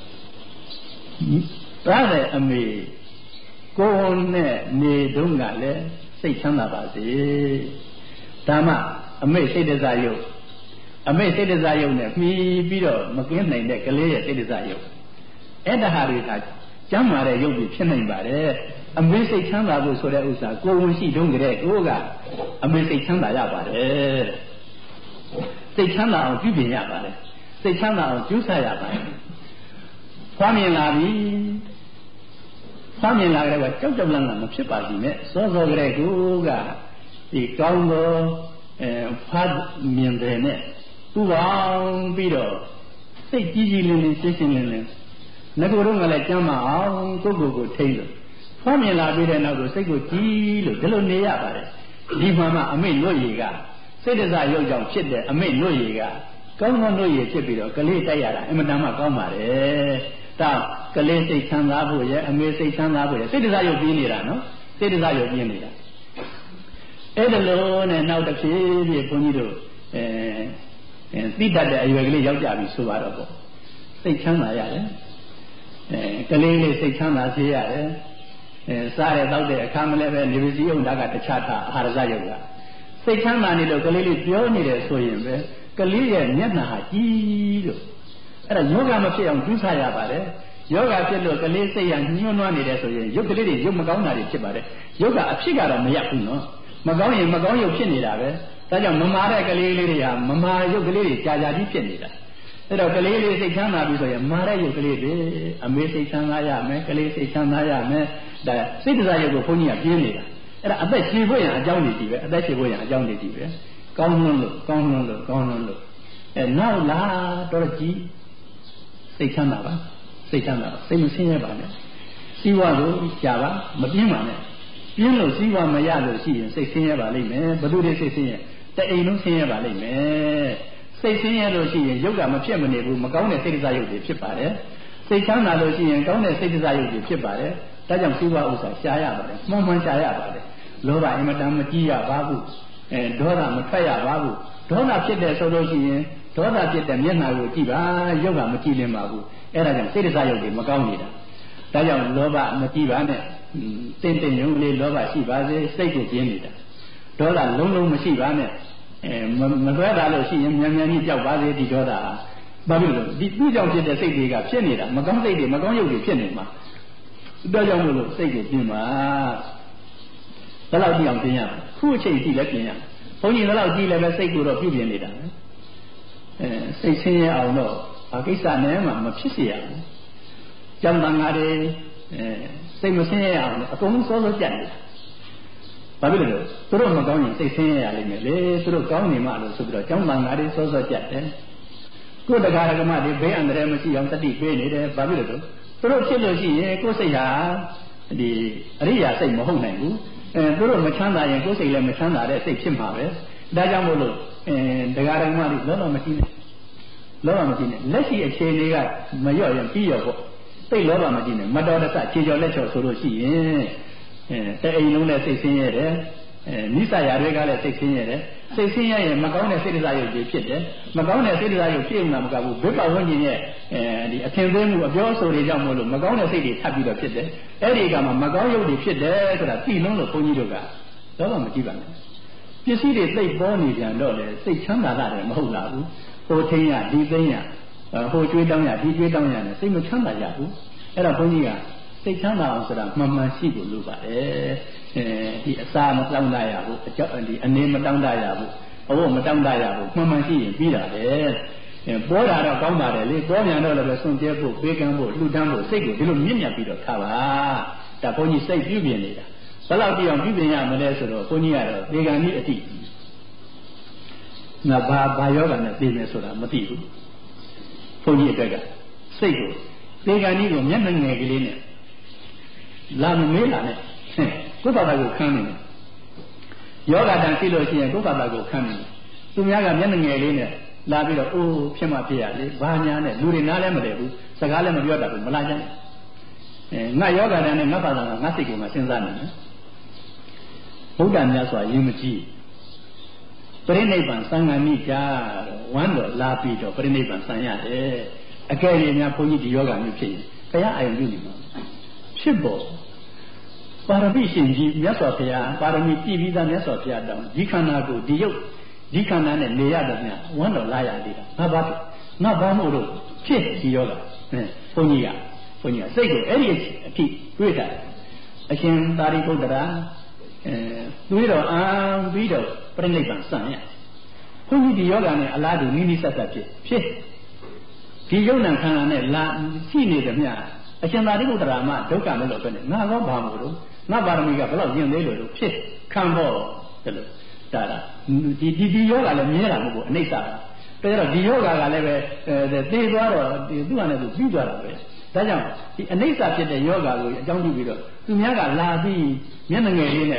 ဒါနဲ့အမေကိုယ်နဲ့နေတုန်းကလည်းစိတ်ချမ်းသာပါစေဒါမှအမေစိတ်တစားယုတ်အမေစိတ်တစားယုတ်နဲ့မှီပြီးတော့မကင်းနိုင်တဲ့ကလေးရဲ့စိတ်တစားယုတ်အဲ့ဒါဟာတွေကကျမ်းမာတဲ့ယုတ်ကြီးဖြစ်နိုင်ပါတယ်အမေစိတ်ချမ်းသာဖို့ဆိုတဲ့ဥစ္စာကိုယ်ဝင်ရှိတုန်းကတည်းကိုယ်ကအမေစိတ်ချမ်းသာရပါတယ်စိတ်ချမ်းသာအောင်ပြုပြင်ရပါတယ်စိတ်ချမ်းသာအောင်ကျူးဆရပါတယ်ဖွားမြင်လာပြီဖွားမြင်လာကြတဲ့ကကြောက်ကြောက်လန့်လန့်မဖြစ်ပါဘူးနဲ့စောစောကတည်းကိုယ်ကဒီကောင်းသောအဲဖွားမြင်တယ်နဲ့ပူပေါင်းပြီးတော့စိတ်ကြီးကြီးလင်းလင်းရှင်းရှင်းလင်းလင်းငါတို့တော့ကလည်းကြမ်းမအောင်ကိုယ့်ကိုယ်ကိုထိန်းလို့ဖွားမြင်လာပြီးတဲ့နောက်ကိုစိတ်ကိုကြီးလို့ဒီလိုနေရပါတယ်ဒီမှာမှအမိတ်လွတ်ရည်ကစိတ်တစားရုပ်ကြောင့်ဖြစ်တဲ့အမိတ်လွတ်ရည်ကကောင်းကောင်းလွတ်ရည်ဖြစ်ပြီးတော့ကလေးတိုက်ရတာအင်မတန်မှကောင်းပါတယ်ဒါကလေးစိတ်ချမ်းသာဖို့ရဲ့အမေစိတ်ချမ်းသာဖို့ရဲ့စိတ်တစားရုပ်ပြင်းနေတာနော်စိတ်တစားရုပ်ပြင်းနေတာအဲ့ဒါလို့နဲ့နောက်တစ်ဖြည်းဖြည်းဘုန်းကြီးတို့အဲသိတတ်တဲ့အရွယ်ကလေးရောက်ကြပြီဆိုတော့ပေါ့စိတ်ချမ်းသာရတယ်အဲကလေးလေးစိတ်ချမ်းသာစေရတယ်အဲစားရတောက်တဲ့အခါမလဲပဲနေပစီယုံတာကတခြားတာအာဟာရဇယုတ်ကစိတ်ချမ်းသာနေလို့ကလေးလေးပြောနေတယ်ဆိုရင်ပဲကလေးရဲ့မျက်နှာဟာကြီးလို့အဲ့ဒါယောဂမဖြစ်အောင်ကျူးဆရပါတယ်ယောဂဖြစ်လို့ကလေးစိတ်ရညှိုးနွမ်းနေတယ်ဆိုရင်ရုပ်ကလေးတွေရုပ်မကောင်းတာတွေဖြစ်ပါတယ်ယောဂအဖြစ်ကတော့မရဘူးနော်မကောင်းရင်မကောင်းရုပ်ဖြစ်နေတာပဲဒါကြောင့်မမာတဲ့ကလေးလေးတွေကမမာရုပ်ကလေးတွေကြာကြာကြီးဖြစ်နေတာအဲ့တော့ကလေးလေးစိတ်ချမ်းသာပြီဆိုရင်မာတဲ့ရုပ်ကလေးတွေအမေစိတ်ချမ်းသာရမယ်ကလေးစိတ်ချမ်းသာရမယ်ဒါစိတ်တရားရုပ်ကိုဘုန်းကြီးကပြင်းနေတာအဲ့ဒါအသက်ရှင်ဖို့ရအကြောင်းနေကြည့်ပဲအသက်ရှင်ဖို့ရအကြောင်းနေကြည့်ပဲကောင်းလွန်းလို့ကောင်းလွန်းလို့ကောင်းလွန်းလို့အဲနောက်လာတော့ကြည့်စိတ်ချမ်းသာပါစိတ်ချမ်းသာစိတ်မဆင်းရဲပါနဲ့စီးပွားကိုကြာပါမပြင်းပါနဲ့ပြင်းလို့စီးပွားမရလို့ရှိရင်စိတ်ဆင်းရဲပါလိမ့်မယ်ဘယ်သူတွေစိတ်ဆင်းရဲတအိမ်လုံးဆင်းရဲပါလိမ့်မယ်စိတ်ဆင်းရဲလို့ရှိရင်ရုပ်ကမဖြစ်မနေဘူးမကောင်းတဲ့စိတ်တရားရုပ်တွေဖြစ်ပါတယ်စိတ်ချမ်းသာလို့ရှိရင်ကောင်းတဲ့စိတ်တရားရုပ်တွေဖြစ်ပါတယ်ဒါကြောင့်စီးပွားဥစ္စာရှားရပါတယ်မှန်မှန်ရှားရပါတယ်လောဘအင်မတန်မကြည့်ရပါဘူးအဲဒေါသမထွက်ရပါဘူးဒေါသဖြစ်တယ်ဆိုလို့ရှိရင်ဒေါသဖြစ်တဲ့မျက်နှာကိုကြည့်ပါရုပ်ကမကြည့်လင်းပါဘူးအဲ့ဒါကြောင့်စိတ်တရားရုပ်တွေမကောင်းနေတာဒါကြောင့်လောဘမကြည့်ပါနဲ့တင်းတင်းရုံလေးလောဘရှိပါစေစိတ်ကိုကျင်းနေတာဒေါသလုံးလုံးမရှိပါနဲ့အဲမလွဲတာလို့ရှိရင်မြန်မြန်ကြီးကြောက်ပါစေဒီဒေါသဟာဘာဖြစ်လို့ဒီသူ့ကြောင့်ဖြစ်တဲ့စိတ်တွေကဖြစ်နေတာမကောင်းစိတ်တွေမကောင်းရုပ်တွေဖြစ်နေမှာဒါကြောင့်မို့လို့စိတ်ကိုကျင်းပါဘယ်လောက်ကြည့်အောင်ကျင်းရမလဲခုအချိန်ကြည့်လည်းကျင်းရဘုန်းကြီးဘယ်လောက်ကြည့်လည်းပဲစိတ်ကိုတော့ပြုပြင်နေတာအဲစိတ်ဆင်းရဲအောင်တော့အကိစ္စနဲ့မှမဖြစ်စေရဘူးကျောင်းသားငါတွေအဲစိတ်မဆင်းရဲအောင်အကုန်လုံးစောစောကြက်နေတာဘာဖြစ်လို့လဲသူတို့မကောင်းရင်စိတ်ဆင်းရဲရလိမ့်မယ်လေသူတို့ကောင်းနေမှလို့ဆိုပြီးတော့ကျောင်းသားငါတွေစောစောကြက်တယ်ကိုယ်တရားဓမ္မတွေဘေးအန္တရာယ်မရှိအောင်တတိပေးနေတယ်ဘာဖြစ်လို့လဲသူတို့ဖြစ်လို့ရှိရင်ကိုယ်စိတ်ဟာဒီအရိယာစိတ်မဟုတ်နိုင်ဘူးအဲသူတို့မချမ်းသာရင်ကိုယ်စိတ်လည်းမချမ်းသာတဲ့စိတ်ဖြစ်မှာပဲဒါကြောင့်မို့လို့အဲတရားဓမ္မတွေလောလောမရှိနဲ့လောဘမကြည့်နဲ့လက်ရှိအခြေအနေကမလျော့ရင်ပြီးရောပေါ့စိတ်လောဘမကြည့်နဲ့မတော်တဆခြေကျော်လက်ချော်ဆိုလို့ရှိရင်အဲတအိမ်လုံးနဲ့စိတ်ဆင်းရဲတယ်အဲနိစ္စရာတွေကလည်းစိတ်ဆင်းရဲတယ်စိတ်ဆင်းရဲရင်မကောင်းတဲ့စိတ်တရားရုပ်တွေဖြစ်တယ်မကောင်းတဲ့စိတ်တရားရုပ်ဖြစ်နေတာမကဘူးဘိပ္ပဝဉ္ဇဉ်ရဲ့အဲဒီအထင်သေးမှုအပြောအဆိုတွေကြောင့်မို့လို့မကောင်းတဲ့စိတ်တွေထပ်ပြီးတော့ဖြစ်တယ်အဲ့ဒီကမှမကောင်းရုပ်တွေဖြစ်တယ်ဆိုတာသိလုံးလို့ဘုန်းကြီးတို့ကလောဘမကြည့်ပါနဲ့ပစ္စည်းတွေသိပ်ပေါ်နေပြန်တော့လေစိတ်ချမ်းသာတာတယ်မဟုတ်လားဘူးဟိုထင်းရဒီသိင်းရဟိုကျွေးတောင်းရဒီကျွေးတောင်းရနဲ့စိတ်မချမ်းသာရဘူးအဲ့တော့ဘုန်းကြီးကစိတ်ချမ်းသာအောင်ဆိုတာမှန်မှန်ရှိဖို့လိုပါတယ်အဲဒီအစာမတောင်းတရဘူးအကြောက်ဒီအနေမတောင်းတရဘူးအဖို့မတောင်းတရဘူးမှန်မှန်ရှိရင်ပြီးတာပဲအဲပေါ်တာတော့ကောင်းပါတယ်လေပေါ်မြန်တော့လည်းပဲစွန့်ကြဲဖို့ပေးကမ်းဖို့လှူဒန်းဖို့စိတ်ကိုဒီလိုမြင့်မြတ်ပြီးတော့ထားပါဒါဘုန်းကြီးစိတ်ပြုပြင်နေတာဘယ်လောက်ကြည့်အောင်ပြုပြင်ရမလဲဆိုတော့ဘုန်းကြီးကတော့ဒီကံကြီးအတိငါဘာဘာယောဂနဲ့သိမယ်ဆိုတာမသိဘူးဘုန်းကြီးအတွက်ကစိတ်ကိုဒီကံကြီးကိုမျက်နှာငယ်ကလေးနဲ့လာမမေးလာနဲ့ကိုယ့်ဘာသာကိုခန်းနေတယ်ယောဂတန်သိလို့ရှိရင်ကိုယ့်ဘာသာကိုခန်းနေတယ်သူများကမျက်နှာငယ်လေးနဲ့လာပြီးတော့အိုးဖြစ်မှဖြစ်ရလေဘာညာနဲ့လူတွေနားလည်းမလဲဘူးစကားလည်းမပြောတတ်ဘူးမလာကြနဲ့အဲငါယောဂတန်နဲ့ငါဘာသာကငါစိတ်ကိုငါစဉ်းစားနေတယ်ဘုရားမြတ်စွာယဉ်မကြည့်ပရိနိဗ္ဗာန်သံဃာမိကြဝမ်းတော်လာပြီးတော့ပရိနိဗ္ဗာန်ဆံရတယ်အကယ်၍များဘုန်းကြီးဒီယောဂမျိုးဖြစ်ရင်ဘုရားအာရုံပြုနေမှာဖြစ်ပေါ်ပါရမီရှင်ကြီးမြတ်စွာဘုရားပါရမီပြည့်ပြီးသားမြတ်စွာဘုရားတောင်းဒီခန္ဓာကိုဒီရုပ်ဒီခန္ဓာနဲ့နေရတယ်များဝမ်းတော်လာရသေးတာငါဘာငါဘာမို့လို့ဖြစ်ဒီယောဂဘုန်းကြီးကဘုန်းကြီးကစိတ်ကိုအဲ့ဒီအထိတွေးတာအရှင်သာရိပုတ္တရာအဲတွေးတော့အာပြီးတော့ပြိဋိဘံစံရဘုန်းကြီးဒီယောဂနဲ့အလားတူနိနိဆက်ဆက်ဖြစ်ဖြစ်ဒီယုံနာခန္ဓာနဲ့လာရှိနေတယ်မြတ်အရှင်သာရိပုတ္တရာမှဒုက္ခမလို့ပဲနဲ့ငါကောဘာမို့လို့ငါပါရမီကဘယ်လောက်ကျင့်သေးလို့ဖြစ်ခံဖို့တယ်လို့ဒါတာဒီဒီဒီယောဂလည်းမြဲတာမဟုတ်ဘူးအနိစ္စတာဒါကြတော့ဒီယောဂကလည်းပဲသေသွားတော့သူ့ဟာနဲ့သူပြီးသွားတာပဲဒါကြောင့်ဒီအနိစ္စဖြစ်တဲ့ယောဂကိုအကြောင်းပြုပြီးတော့သူများကလာပြီးမျက်နှာငယ်လေးနဲ့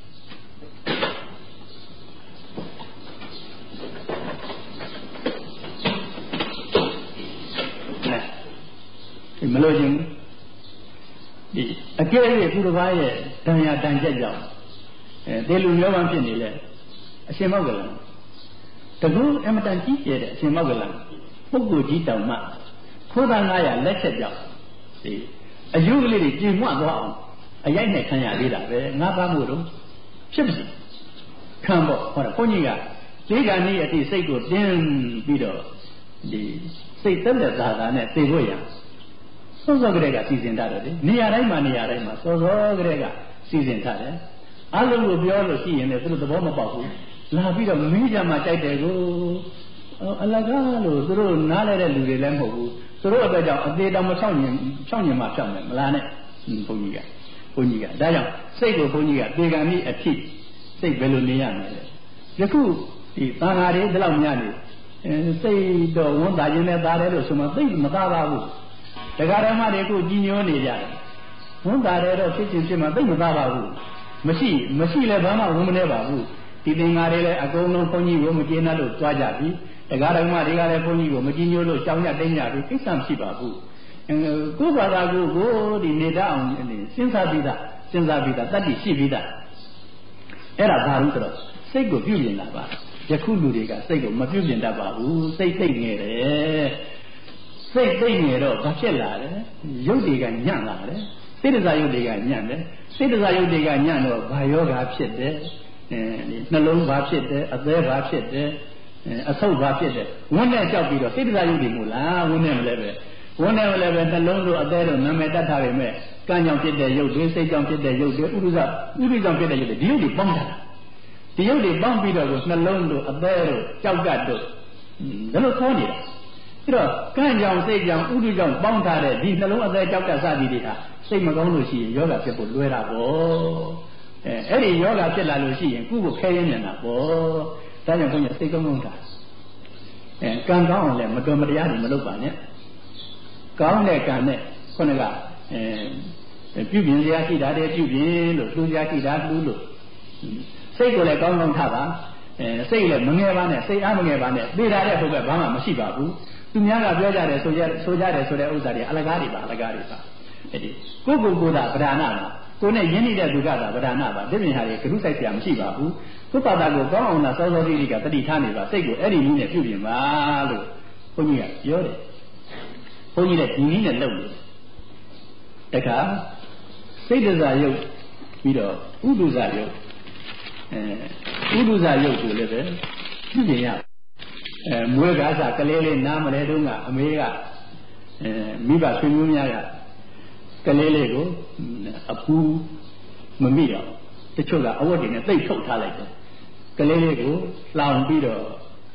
မလို့ချင်းဒီအကျဲရဲ့သူတစ်ပါးရဲ့တန်ရာတန်ချက်ကြောင့်အဲတေလူမျိုးမှဖြစ်နေလေအရှင်မောက္ကလံတကူအမတန်ကြီးကျယ်တဲ့အရှင်မောက္ကလံပုဂ္ဂိုလ်ကြီးတောင်မှခိုးသားငါးရာလက်ချက်ကြောင့်ဒီအယုကလေးတွေပြင်မွသွားအောင်အရိုက်နဲ့ခံရသေးတာပဲငါပါမို့တော့ဖြစ်ပါစေခံပေါ့ဟောတာဘုန်းကြီးကဒီကံကြီးအတိစိတ်ကိုတင်းပြီးတော့ဒီစိတ်သက်သက်သာသာနဲ့သိဖို့ရစောစောကလေးကစီစဉ်ထားတယ်နေရာတိုင်းမှာနေရာတိုင်းမှာစောစောကလေးကစီစဉ်ထားတယ်အလုံးကိုပြောလို့ရှိရင်လည်းသူတို့သဘောမပေါက်ဘူးလာပြီးတော့မင်းကြမှာကြိုက်တယ်ကိုအလကားလို့သူတို့နားလဲတဲ့လူတွေလည်းမဟုတ်ဘူးသူတို့အတွက်ကြောင့်အသေးတောင်မချောင်းညင်ချောင်းညင်မှဖြောက်မယ်မလားနဲ့ဘုန်းကြီးကဘုန်းကြီးကဒါကြောင့်စိတ်ကိုဘုန်းကြီးကပေကံမိအဖြစ်စိတ်ဘယ်လိုနေရမလဲယခုဒီသံဃာတွေဒီလောက်များနေစိတ်တော့ဝန်တာခြင်းနဲ့သားတယ်လို့ဆိုမှသိမသားပါဘူးတရားဓမ္မတွေကိုကြီးညိုနေကြတယ်ဝန်တာတယ်တော့ဖြစ်ချင်းဖြစ်မှသိမသားပါဘူးမရှိမရှိလည်းဘာမှဝန်မနေပါဘူးဒီသင်္ဃာတွေလည်းအကုန်လုံးဘုန်းကြီးကိုမကျေနပ်လို့ကြွားကြပြီတရားဓမ္မတွေကလည်းဘုန်းကြီးကိုမကြီးညိုလို့ကြောင်းရတိမ့်ကြပြီကိစ္စမရှိပါဘူးကိုယ်ဘာသာကိုကိုဒီနေတတ်အောင်စဉ်းစားပြီးသားစဉ်းစားပြီးသားတတ္တိရှိပြီးသားအဲ့ဒါဘာလို့ဆိုတော့စိတ်ကိုပြုပြင်လာပါယခုလူတွေကစိတ်ကိုမပြုပြင်တတ်ပါဘူးစိတ်သိမ့်ငယ်တယ်စိတ်သိမ့်ငယ်တော့ဘာဖြစ်လာလဲရုပ်တွေကညံ့လာတယ်စိတ္တဇာရုပ်တွေကညံ့တယ်စိတ္တဇာရုပ်တွေကညံ့တော့ဘာယောဂဖြစ်တယ်အဲနှလုံးဘာဖြစ်တယ်အသေးဘာဖြစ်တယ်အဆုပ်ဘာဖြစ်တယ်ဝန်းနဲ့ကြောက်ပြီးတော့စိတ္တဇာရုပ်တွေမို့လားဝန်းနဲ့မလဲပဲဝန်းနဲ့မလဲပဲနှလုံးတို့အသေးတို့နာမည်တတ်ထားပေမဲ့ကံကြောင့်ဖြစ်တဲ့ရုပ်တွေစိတ်ကြောင့်ဖြစ်တဲ့ရုပ်တွေဥဒ္ဒဇဥဒ္ဒကြောင့်ဖြစ်တဲ့ရုပ်တွေဒီရုပ်တွေပေါင်းတာဒီရုပ်တွေပေါင်းပြီးတော့ကိုနှလုံးတို့အသေးတို့ကြောက်ကတ်တို့ဒါလို့ခေါ်နေတာပြီးတော့ကံကြောင့်စိတ်ကြောင့်ဥဒ္ဒကြောင့်ပေါင်းထားတဲ့ဒီနှလုံးအသေးကြောက်ကတ်စသည်တွေဟာစိတ်မကောင်းလို့ရှိရင်ယောဂဖြစ်ဖို့လွယ်တာပေါ့အဲအဲ့ဒီယောဂဖြစ်လာလို့ရှိရင်ကုကိုခဲရင်းနေတာပေါ့ဒါကြောင့်ဘုန်းကြီးစိတ်ကောင်းကောင်းတာအဲကံကောင်းအောင်လည်းမတော်မတရားတွေမလုပ်ပါနဲ့ကောင်းတဲ့ကံနဲ့ခုနကအဲပြုပြင်စရာရှိတာတွေပြုပြင်လို့လှူစရာရှိတာလှူလို့စိတ်ကိုလည်းကောင်းကောင်းထားပါအဲစိတ်လည်းမငယ်ပါနဲ့စိတ်အားမငယ်ပါနဲ့သိတာတဲ့ဟုတ်ကဲ့ဘာမှမရှိပါဘူးသူများကပြောကြတယ်ဆိုကြဆိုကြတယ်ဆိုတဲ့ဥစ္စာတွေအလကားတွေပါအလကားတွေပါအဲ့ဒီကိုကိုကိုသာဗဒာနာပါကိုနဲ့ရင်းနေတဲ့သူကသာဗဒာနာပါဒီပြင်ဟာတွေကရုစိုက်ဆရာမရှိပါဘူးကိုပါတာကိုကောင်းအောင်သာစောစောလေးတွေကတတိထားနေပါစိတ်ကိုအဲ့ဒီနည်းနဲ့ပြုပြင်ပါလို့ဘုန်းကြီးကပြောတယ်ဘုန်းကြီးလည်းဒီနည်းနဲ့လုပ်တယ်တခါစိတ်တစားရုပ်ပြီးတော့ဥဒ္ဒဇရုပ်အဲဥဒ္ဒဇရုပ်ကိုလည်းပဲပြုပြင်ရအဲမွေးကားစားကလေးလေးနားမလဲတုန်းကအမေကအဲမိဘဆွေမျိုးများကကလေးလေးကိုအပူမမိတော့တချို့ကအဝတ်တွေနဲ့သိပ်ထုတ်ထားလိုက်တယ်ကလေးလေးကိုလောင်ပြီးတော့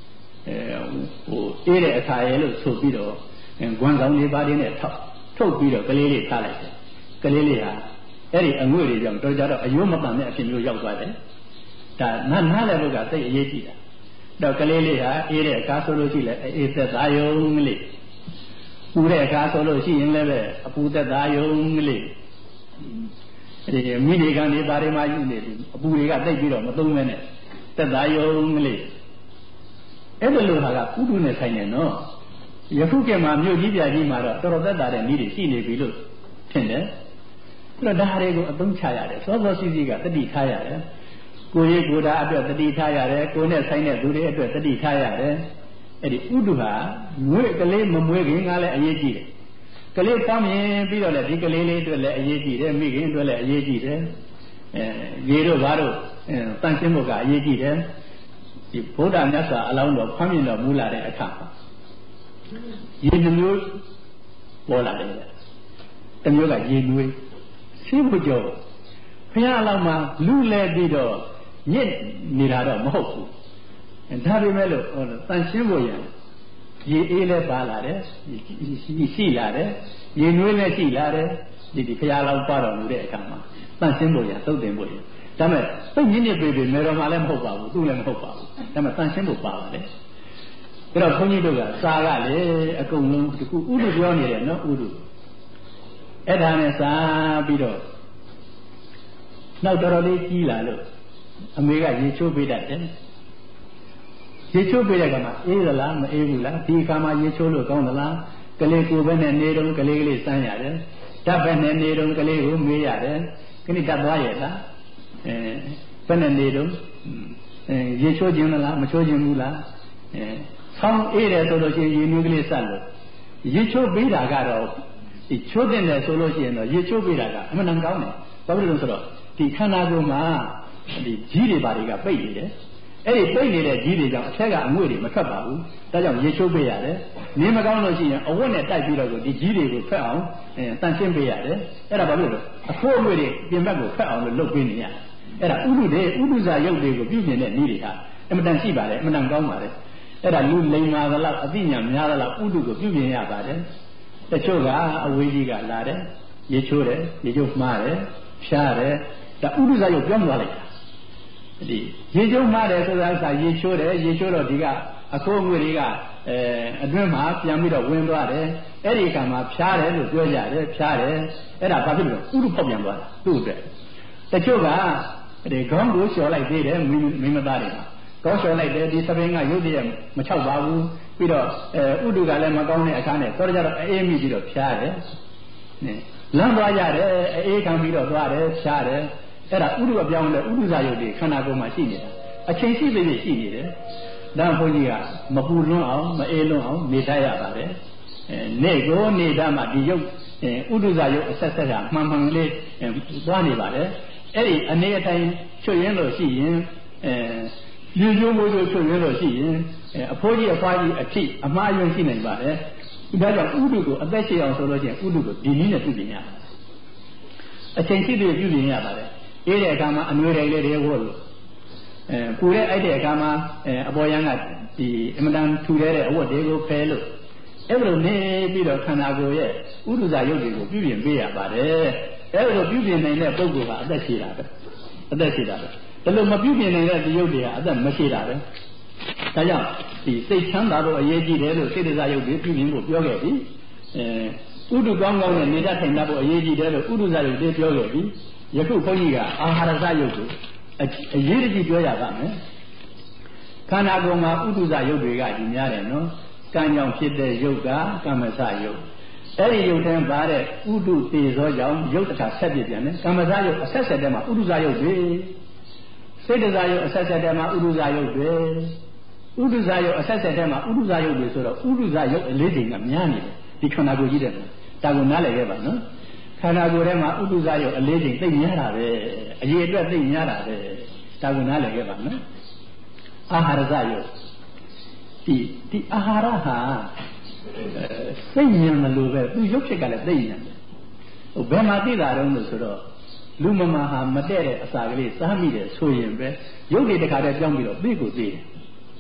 ဟိုအေးတဲ့အခါရဲ့လို့ဆိုပြီးတော့ဂွမ်ဆောင်လေးပါးလေးနဲ့ထောက်ထုတ်ပြီးတော့ကလေးလေးထားလိုက်တယ်ကလေးလေးဟာအဲ့ဒီအငွေ့တွေကြောင့်တော်ကြတော့အယိုးမပန်တဲ့အဖြစ်မျိုးရောက်သွားတယ်ဒါနားနားလည်းဘုရားသိအရေးကြီးတာတော့ကလေးလေးဟာအေးတဲ့အခါဆိုလို့ရှိလဲအေးသက်သားယုံလေးပူတဲ့အခါဆိုလို့ရှိရင်လည်းပဲအပူသက်သားယုံလေးအဲဒီမိနေကနေပါရီမာယူနေတယ်အပူတွေကတိတ်ပြီးတော့မသုံးမဲနဲ့သက်သားယုံလေးအဲ့လိုလိုဟာကဥဒုနဲ့ဆိုင်နေနော်ယခုကမှမြို့ကြီးပြကြီးမှာတော့တော်တော်သက်သာတဲ့ဤတွေရှိနေပြီလို့ထင်တယ်အဲ့တော့ဒါတွေကိုအသုံးချရတယ်စောစောစီးစီးကတတိထားရတယ်ကိုရေးကိုယ်တာအတွက်တတိထားရတယ်ကိုယ်နဲ့ဆိုင်တဲ့သူတွေအတွက်တတိထားရတယ်အဲ့ဒီဥဒုဟာငွေကလေးမမွေးခင်ကလည်းအရေးကြီးတယ်ကလေးပေါင်းရင်ပြီးတော့လည်းဒီကလေးလေးအတွက်လည်းအရေးကြီးတယ်မိခင်အတွက်လည်းအရေးကြီးတယ်အဲရေတို့ဘာတို့တန်ရှင်းဖို့ကအရေးကြီးတယ်ဒီဗုဒ္ဓမြတ်စွာအလောင်းတော်ဖမ်းမြင်တော်မူလာတဲ့အခါမှာရေနှမျိုးပေါ်လာတယ်တမျိုးကရေနွေးရှိဖို့ကြောဘုရားအလောင်းမှာလူလဲပြီးတော့ညစ်နေတာတော့မဟုတ်ဘူးဒါပေမဲ့လို့တန်ရှင်းဖို့ရန်ရေအေးလည်းပါလာတယ်ရှိလာတယ်ရေနွေးလည်းရှိလာတယ်ဒီဒီဘုရားအလောင်းပါတော်မူတဲ့အခါမှာတန်ရှင်းဖို့ရန်သုတ်တင်ဖို့ရန်ဒါမဲ့သိညစ်ညစ်ပေပေမေတော်မှလည်းမဟုတ်ပါဘူးသူလည်းမဟုတ်ပါဘူးဒါမဲ့တန်ရှင်းဖို့ပါပါတယ်အဲ့တော့ဘုန်းကြီးတို့ကစာကလေအကုန်လုံးဒီခုဥဒုပြောနေတယ်နော်ဥဒုအဲ့ဒါနဲ့စာပြီးတော့နောက်တော်တော်လေးကြီးလာလို့အမေကရေချိုးပေးတတ်တယ်ရေချိုးပေးတဲ့ကမှအေးသလားမအေးဘူးလားဒီအခါမှာရေချိုးလို့ကောင်းသလားကလေးကိုယ်ပဲနဲ့နေတော့ကလေးကလေးစမ်းရတယ်ဓာတ်ပဲနဲ့နေတော့ကလေးကိုမေးရတယ်ခဏဓာတ်သွားရဲ့လားအဲဘယ်နဲ့နေတော့အဲရေချိုးခြင်းလားမချိုးခြင်းဘူးလားအဲဆောင်းအေးတယ်ဆိုလို့ရှိရင်ရေနွေးကလေးဆက်လို့ရေချိုးပေးတာကတော့ဒီချိုးတဲ့တယ်ဆိုလို့ရှိရင်တော့ရေချိုးပေးတာကအမှန်တန်ကောင်းတယ်ဘာဖြစ်လို့လဲဆိုတော့ဒီခန္ဓာကိုယ်မှာဒီကြီးတွေပါတွေကပိတ်နေတယ်အဲ့ဒီပိတ်နေတဲ့ကြီးတွေကြောင့်အထက်ကအငွေ့တွေမထွက်ပါဘူးဒါကြောင့်ရေချိုးပေးရတယ်နေမကောင်းလို့ရှိရင်အဝတ်နဲ့တိုက်ပြီးတော့ဒီကြီးတွေကိုထွက်အောင်အဲတန်ရှင်းပေးရတယ်အဲ့ဒါဘာလို့လဲအဖိုးအငွေ့တွေပြင်ဘက်ကိုထွက်အောင်လို့လုပ်ပေးနေရတယ်အဲ့ဒါဥဒုတွေဥဒုဇာယုတ်တွေကိုပြုပြင်တဲ့နည်းတွေဟာအမှန်တန်ရှိပါတယ်အမှန်တန်ကောင်းပါတယ်အဲ့ဒါလူလိမ္မာသလားအသိဉာဏ်များသလားဥဒုကိုပြုပြင်ရပါတယ်တချို့ကအဝေးကြီးကလာတယ်ရေချိုးတယ်ရေချိုးမှားတယ်ဖြားတယ်ဒါဥဒုဇာယုတ်ပြောင်းသွားလိုက်တာဒီရေချိုးမှားတယ်ဆိုတာကရေချိုးတယ်ရေချိုးတော့ဒီကအခိုးအငွေ့တွေကအဲအတွင်းမှာပြန်ပြီးတော့ဝင်သွားတယ်အဲ့ဒီကံမှာဖြားတယ်လို့ပြောကြတယ်ဖြားတယ်အဲ့ဒါဘာဖြစ်လို့ဥဒုဖောက်ပြန်သွားတာသူ့အတွက်တချို့ကဒီခေါင်းကိုလျှော်လိုက်သေးတယ်မိမသားတွေမှာကောင်းလျှော်လိုက်တယ်ဒီသပင်ကရုပ်တရက်မချောက်ပါဘူးပြီးတော့အဲဥဒုကလည်းမကောင်းတဲ့အခါနဲ့ဆိုတော့ကြတော့အေးမိပြီးတော့ဖြားတယ်နဲ့လမ်းသွားရတယ်အေးခံပြီးတော့သွားတယ်ဖြားတယ်အဲ့ဒါဥဒုအပြောင်းလဲဥဒုဇာယုတ်တွေခန္ဓာကိုယ်မှာရှိနေတာအချိန်ရှိသေးသေးရှိနေတယ်ဒါဘုန်းကြီးကမပူလွန်းအောင်မအေးလွန်းအောင်နေတတ်ရပါတယ်အဲနေ့ကိုနေတတ်မှဒီယုတ်ဥဒုဇာယုတ်အဆက်ဆက်ကမှန်မှန်လေးသွားနေပါတယ်အဲ့ဒီအနေအတိုင်းချွတ်ရင်းလို့ရှိရင်အဲလူကျိုးမိုးကျိုးချွတ်ရင်းလို့ရှိရင်အဖိုးကြီးအဖွားကြီးအထိအမှားယွင်းရှိနိုင်ပါတယ်ဒါကြောင့်ဥဒုကိုအသက်ရှင်အောင်ဆိုလို့ရှိရင်ဥဒုကိုဒီနည်းနဲ့ပြုပြင်ရပါတယ်အချိန်ရှိသေးပြုပြင်ရပါတယ်အေးတဲ့အခါမှာအနွေးတွေလေးတွေဝတ်လို့အဲပူတဲ့အိုက်တဲ့အခါမှာအဲအပေါ်ယံကဒီအမတန်ထူတဲ့အဝတ်တွေကိုဖယ်လို့အဲ့လိုနေပြီးတော့ခန္ဓာကိုယ်ရဲ့ဥဒုဇာယုတ်တွေကိုပြုပြင်ပေးရပါတယ်အဲ့လိုပြုပြင်နိုင်တဲ့ပုဂ္ဂိုလ်ဟာအသက်ရှိတာပဲအသက်ရှိတာပဲဒါလို့မပြုပြင်နိုင်တဲ့ဒီယုတ်တွေဟာအသက်မရှိတာပဲဒါကြောင့်ဒီစိတ်ချမ်းသာဖို့အရေးကြီးတယ်လို့စိတ်ဒဇာယုတ်တွေပြုပြင်ဖို့ပြောခဲ့ပြီအဲဥဒုကောင်းကောင်းနဲ့နေတတ်ထိုင်တတ်ဖို့အရေးကြီးတယ်လို့ဥဒုဇာယုတ်တွေပြောခဲ့ပြီယခုဘုန်းကြီးကအာဟာရဇယုတ်ကိုအရေးကြီးပြောရပါမယ်ခန္ဓာကိုယ်မှာဥဒုဇယုတ်တွေကဒီများတယ်နော်ကံကြောင့်ဖြစ်တဲ့ယုတ်ကကမ္မစယုတ်အဲ့ဒီယုတ်ထဲပါတဲ့ဥဒုတေဇောကြောင့်ယုတ်တစ်ခါဆက်ပြပြန်တယ်ကမ္မစယုတ်အဆက်ဆက်ထဲမှာဥဒုဇယုတ်တွေစိတ်တဇယုတ်အဆက်ဆက်ထဲမှာဥဒုဇယုတ်တွေဥဒုဇယုတ်အဆက်ဆက်ထဲမှာဥဒုဇယုတ်တွေဆိုတော့ဥဒုဇယုတ်အလေးချိန်ကများနေတယ်ဒီခန္ဓာကိုယ်ကြီးတဲ့ဒါကိုနားလည်ခဲ့ပါနော်ခန္ဓာကိုယ်ထဲမှာဥဒုဇယုတ်အလေးချိန်သိများတာပဲအရေးအတွက်သိများတာပဲဒါကိုနားလည်ခဲ့ပါနော်အာဟာရဇယုတ်ဒီဒီအာဟာရဟာစိတ်ဉာဏ်မလို့ပဲသူရုပ်ဖြစ်ကလည်းသိဉာဏ်တယ်ဟိုဘယ်မှာသိတာတော့လို့ဆိုတော့လူမမာဟာမတဲ့တဲ့အစာကလေးစားမိတယ်ဆိုရင်ပဲရုပ်တွေတခါတည်းကြောင်းပြီးတော့သိကိုသိတယ်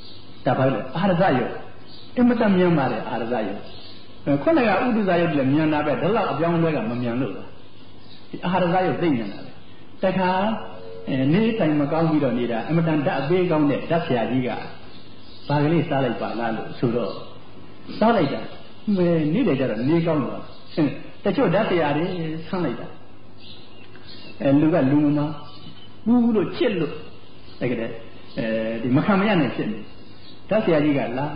ဒါပါလေအာရဇယုတ်အမတမြင်ပါလေအာရဇယုတ်ခုနကဥဒ္ဒဇယုတ်လည်းမြန်တာပဲဒါတော့အပြောင်းလဲကမမြန်လို့လားဒီအာရဇယုတ်သိမြန်တာလေတခါနေတိုင်မကောင်းပြီးတော့နေတာအမတန်ဓာတ်အသေးကောင်းတဲ့ဓာတ်ဆရာကြီးကဘာကလေးစားလိုက်ပါလားလို့ဆိုတော့စားလိုက်တာမဲနေတယ်ကြတော့နေကောင်းတော့တချို့ဓာတ်ဆရာတွေဆန်းလိုက်တာအဲလူကလူမဘူးလို့ချစ်လို့အဲ့ကတည်းအဲဒီမခံမရနိုင်ဖြစ်နေဓာတ်ဆရာကြီးကလာ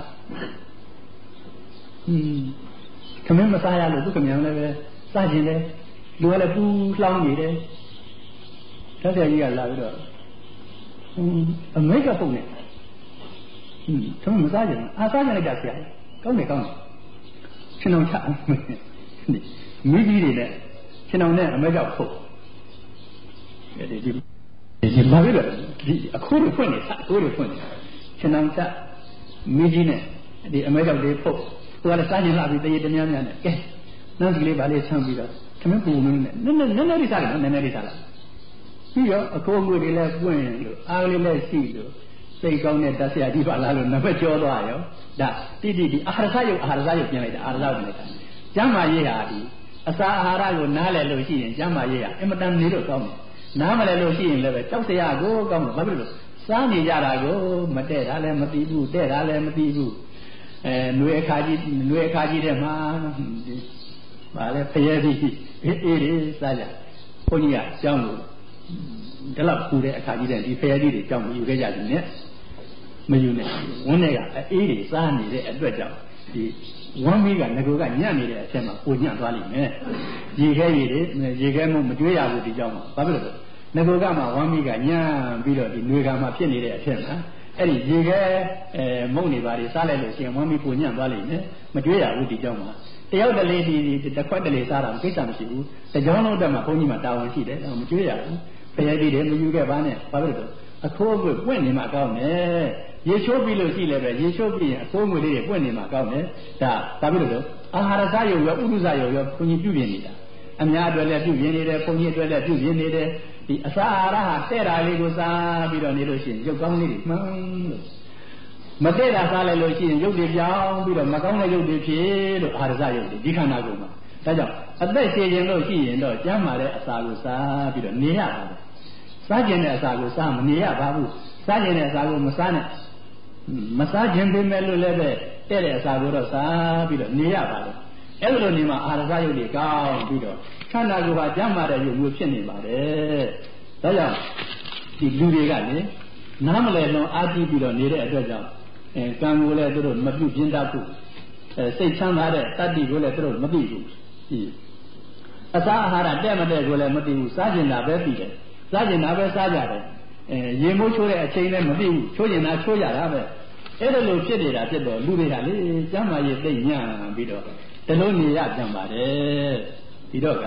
ဟင်းခမင်းမစားရလို့သူခမင်းလည်းပဲစားခြင်းလေလူကလည်းပူလှောင်းနေတယ်ဓာတ်ဆရာကြီးကလာပြီးတော့ဟင်းအမိတ်ကပုံနေဟင်းခမင်းမစားကြဘူးအားစားကြလိုက်တာဆရာကောင်းတယ်ကောင်းတယ်ရှင်အောင်ချမိကြီးတွေနဲ့ရှင်အောင်နဲ့အမိတ်ကဖုတ်ဒီဒီဒီလာပြီးတော့ဒီအခုလိုဖွင့်နေအခုလိုဖွင့်နေရှင်အောင်ချမိကြီးနဲ့ဒီအမိတ်ကလေးဖုတ်သူကလည်းစားကျင်လာပြီးတရေတများများနဲ့ကဲနောက်ဒီလေးဗာလေးဆမ်းပြီးတော့ခမင်းပူမင်းနဲ့နည်းနည်းနည်းနည်းလေးစားတယ်နော်နည်းနည်းလေးစားလိုက်ပြီးတော့အခိုးအငွေတွေလည်းပွင့်လို့အားလေးလည်းရှိလို့စိတ်ကောင်းတဲ့တဆရာကြီးပါလားလို့နမကျော်သွားရောဒါတိတိဒီအာဟာရစာယုတ်အာဟာရစာယုတ်ပြင်လိုက်တာအာဟာရစာယုတ်ပြင်လိုက်တာကျမ်းမာရေးဟာဒီအစာအာဟာရကိုနားလည်လို့ရှိရင်ကျမ်းမာရေးဟာအင်မတန်နေလို့ကောင်းတယ်နားမလည်လို့ရှိရင်လည်းပဲကြောက်စရာကိုကောင်းတယ်ဘာဖြစ်လို့စားနေကြတာကိုမတဲ့တာလည်းမသိဘူးတဲ့တာလည်းမသိဘူးအဲຫນွေအခါကြီးຫນွေအခါကြီးတဲ့မှာဗာလဲဖရဲပြီးအေးအေးလေးစားကြဘုန်းကြီးကကျောင်းလို့ဒီလောက်ပူတဲ့အခါကြီးတဲ့ဒီဖရဲကြီးတွေကျောင်းမယူခဲ့ကြဘူးနဲ့မယူနဲ့ဝန်းထဲကအေးတွေစားနေတဲ့အတွက်ကြောင့်ဒီဝမ်းမီးကငကိုကညံ့နေတဲ့အချက်မှာပူညံ့သွားလိမ့်မယ်ရေခဲရည်တွေရေခဲမို့မကြွေးရဘူးဒီကြောင့်မှာဘာဖြစ်လို့လဲငကိုကမှဝမ်းမီးကညံ့ပြီးတော့ဒီຫນွေကမှဖြစ်နေတဲ့အချက်မှာအဲ့ဒီရေခဲအဲမုံနေပါလေစားလိုက်လို့ရှိရင်ဝမ်းမီးပူညံ့သွားလိမ့်မယ်မကြွေးရဘူးဒီကြောင့်မှာတယောက်တလေဒီတစ်ခွက်တလေစားတာကိစ္စမရှိဘူးတကြောင်းလုံးတက်မှာဘုန်းကြီးမှာတာဝန်ရှိတယ်မကြွေးရဘူးဖရဲကြီးတွေမယူခဲ့ပါနဲ့ဘာဖြစ်လို့အခိုးအငွေပွင့်နေမှာကောင်းတယ်ရေချိုးပြီးလို့ရှိလည်းပဲရေချိုးပြီးရင်အခိုးအငွေလေးတွေပွင့်နေမှာကောင်းတယ်ဒါဘာဖြစ်လို့အာဟာရစာယုတ်ရောဥဒ္ဒဇယုတ်ရောဘုန်းကြီးပြုပြင်နေတာအများအတွက်လည်းပြုပြင်နေတယ်ဘုန်းကြီးအတွက်လည်းပြုပြင်နေတယ်ဒီအစာအာဟာရဟာတဲ့တာလေးကိုစားပြီးတော့နေလို့ရှိရင်ရုပ်ကောင်းလေးတွေမှန်လို့မတဲ့တာစားလိုက်လို့ရှိရင်ရုပ်တွေပြောင်းပြီးတော့မကောင်းတဲ့ရုပ်တွေဖြစ်လို့အာဟာရစာယုတ်တွေဒီခန္ဓာကိုယ်မှာဒါကြောင့်အသက်ရှင်ခြင်းလို့ရှိရင်တော့ကျမ်းမာတဲ့အစာကိုစားပြီးတော့နေရပါတယ်စားကျင်တဲ့အစာကိုစားမနေရပါဘူးစားကျင်တဲ့အစာကိုမစားနဲ့မစားခြင်းပေမဲ့လို့လည်းပဲတဲ့တဲ့အစာကိုတော့စားပြီးတော့နေရပါတယ်အဲ့လိုနေမှာအာဟာရစာယုတ်တွေကောင်းပြီးတော့ခန္ဓာကိုယ်ဟာကျမ်းမာတဲ့ရုပ်မျိုးဖြစ်နေပါတယ်ဒါကြောင့်ဒီလူတွေကလည်းနားမလည်လုံးအားကြီးပြီးတော့နေတဲ့အတွက်ကြောင့်အဲကံကိုလည်းသူတို့မပြုပြင်းတတ်ဘူးအဲစိတ်ချမ်းသာတဲ့တတ္တိကိုလည်းသူတို့မသိဘူးဒီအစာအာဟာရတဲ့မတဲ့ကိုလည်းမသိဘူးစားကျင်တာပဲသိတယ်စားကျင်တာပဲစားကြတယ်အဲရေမိုးချိုးတဲ့အချိန်လည်းမသိဘူးချိုးကျင်တာချိုးကြတာပဲအဲ့ဒါလိုဖြစ်နေတာဖြစ်တော့လူတွေကလေကျမ်းမာရေးသိညံ့ပြီးတော့တလုံးနေရပြန်ပါတယ်ဒီတော့က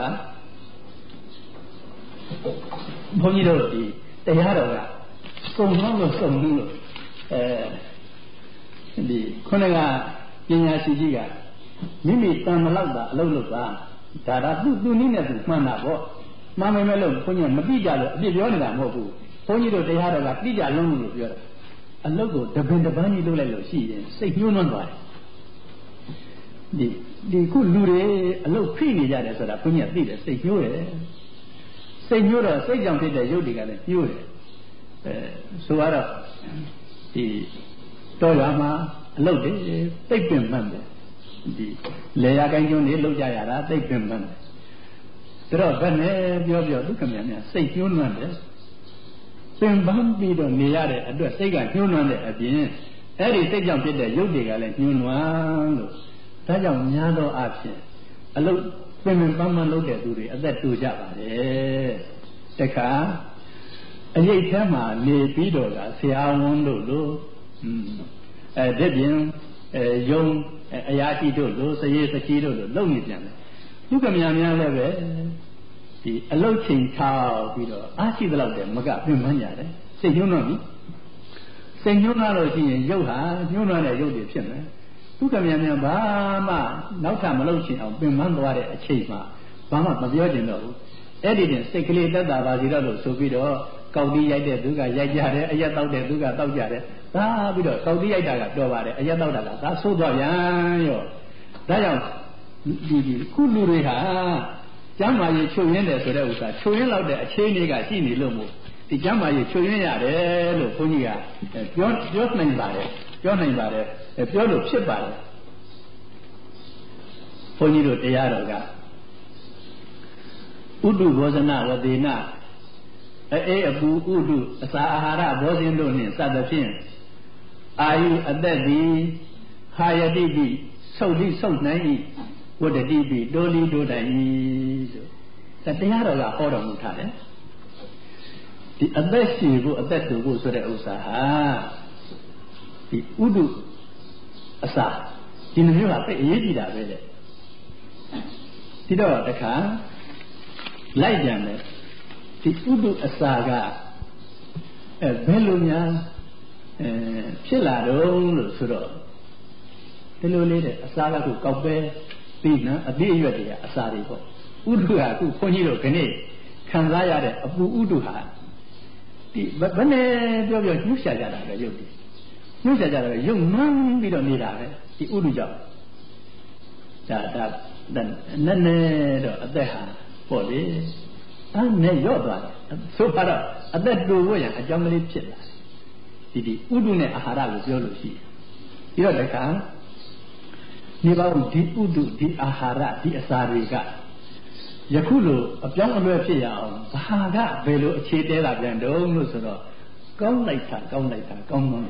ဘုန်းကြီးတို့ဒီတရားတော်ကစုံလုံးလို့စုံလို့အဲဒီခုနကပညာရှိကြီးကမိမိတန်မလောက်တာအလုပ်လုပ်တာဒါတော့သူ့သူနည်းနဲ့သူမှန်တာပေါ့မှန်မယ်မဲ့လို့ဘုန်းကြီးမတိကြလို့အပြစ်ပြောနေတာမဟုတ်ဘူးဘုန်းကြီးတို့တရားတော်ကတိကြလုံးလို့ပြောတာအလုပ်ကိုတပင်တပန်းကြီးလုပ်လိုက်လို့ရှိရင်စိတ်ညှိုးနှွမ်းသွားတယ်ဒီဒီခုလူတွေအလုပ်ဖိနေကြတယ်ဆိုတာဘုန်းကြီးကသိတယ်စိတ်ညှိုးတယ်စိတ်ညှိုးတော့စိတ်ကြောင့်ဖြစ်တဲ့ရုပ်တွေကလည်းညှိုးတယ်အဲဆိုတော့ဒီတော်ရမှာအလုပ်တွေသိပ်ပင်မှန်တယ်ဒီလေယာကိုင်းကျွန်းတွေလုပ်ကြရတာသိပ်ပင်မှန်တယ်ဒါတော့ဘယ်နဲ့ပြောပြောဒုက္ခများများစိတ်ညှိုးနှွမ်းတယ်ပင်ပန်းပြီးတော့နေရတဲ့အတွက်စိတ်ကညှိုးနှွမ်းတဲ့အပြင်အဲ့ဒီစိတ်ကြောင့်ဖြစ်တဲ့ရုပ်တွေကလည်းညှိုးနှွမ်းလို့ဒါကြောင့်များသောအားဖြင့်အလုပ်ပင်ပင်ပန်းပန်းလုပ်တဲ့သူတွေအသက်တူကြပါတယ်တခါအရေးထဲမှာနေပြီးတော့ကဆရာဝန်တို့လို့အဲဒီပြင်အဲယုံအရာရှိတို့လို့စရေးစကြီးတို့လို့လုပ်နေပြန်တယ်သူကများများလည်းပဲဒီအလုတ်ချိန်ထောက်ပြီးတော့အားရှိသလောက်တည်းမကပြင်မှန်းကြတယ်စိတ်ညှိုးနှောပြီးစိတ်ညှိုးနှောလို့ရှိရင်ရုပ်ဟာညှိုးနှောတဲ့ရုပ်တွေဖြစ်မယ်သူကများများဘာမှနောက်ထပ်မလုပ်ချင်အောင်ပြင်မှန်းသွားတဲ့အချိန်မှာဘာမှမပြောချင်တော့ဘူးအဲ့ဒီတင်စိတ်ကလေးတက်တာပါစီတော့လို့ဆိုပြီးတော့ကောက်တီးရိုက်တဲ့သူကရိုက်ကြတယ်အရက်တောက်တဲ့သူကတောက်ကြတယ်ဒါပြီးတော့ကောက်တီးရိုက်တာကတော်ပါတယ်အရက်တောက်တာကဒါဆိုးသွားပြန်ရောဒါကြောင့်ဒီဒီခုလူတွေဟာကျမ်းမာရေးချုပ်ရင်းတယ်ဆိုတဲ့ဥစ္စာချုပ်ရင်းလောက်တဲ့အခြေအနေကရှိနေလို့မို့ဒီကျမ်းမာရေးချုပ်ရင်းရတယ်လို့ဘုန်းကြီးကပြောပြောနိုင်ပါတယ်ပြောနိုင်ပါတယ်ပြောလို့ဖြစ်ပါတယ်ဘုန်းကြီးတို့တရားတော်ကဥဒ္ဓဘောဇနဝဒေနအေးအပူဥဒ္ဓအစာအာဟာရဘောဇင်တို့နှင့်စသဖြင့်အာယုအသက်သည်ဟာယတိပိဆုတ်လိဆုတ်နိုင်၏ဝတ္တတိပိတိုလီတိုတိုင်၏ဆိုတရားတော်ကဟောတော်မူထားတယ်ဒီအသက်ရှိဖို့အသက်တူဖို့ဆိုတဲ့ဥစ္စာဟာဒီဥဒ္ဓအစာဒီမျိုးကသိအရေးကြီးတာပဲလေဒီတော့တခါလိုက်ကြတယ်ဒီဥဒ္ဓအစာကအဲဘယ်လိုများအဲဖြစ်လာတော့လို့ဆိုတော့ဒီလိုလေးတဲ့အစာကခုကောက်ပဲပြီးနော်အပြည့်အရွက်တွေကအစာတွေပေါ့ဥဒ္ဓကခုခွန်ကြီးတို့ခဏခံစားရတဲ့အပူဥဒ္ဓဟာဒီဘယ်နဲ့ပြောပြောညှို့ရှာကြတာပဲရုပ်ဒီညှို့ရှာကြတာပဲရုပ်နမ်းပြီးတော့နေတာပဲဒီဥဒ္ဓကြောင့်ဒါဒါနဲ့နဲ့တော့အသက်ဟာပေါ့လေအဲ့နဲ့ရော့သွားတယ်ဆိုတော့အသက်တူဖို့ရအကြောင်းကလေးဖြစ်လာဒီဒီဥဒ္ဓနဲ့အာဟာရကိုပြောလို့ရှိတယ်ပြီးတော့တခါနေပါဦးဒီဥဒ္ဓဒီအာဟာရဒီအစာတွေကယခုလိုအပြောင်းအလဲဖြစ်ရအောင်ဘာကဘယ်လိုအခြေတဲတာပြန်တုံးလို့ဆိုတော့ကောင်းလိုက်တာကောင်းလိုက်တာကောင်းကောင်း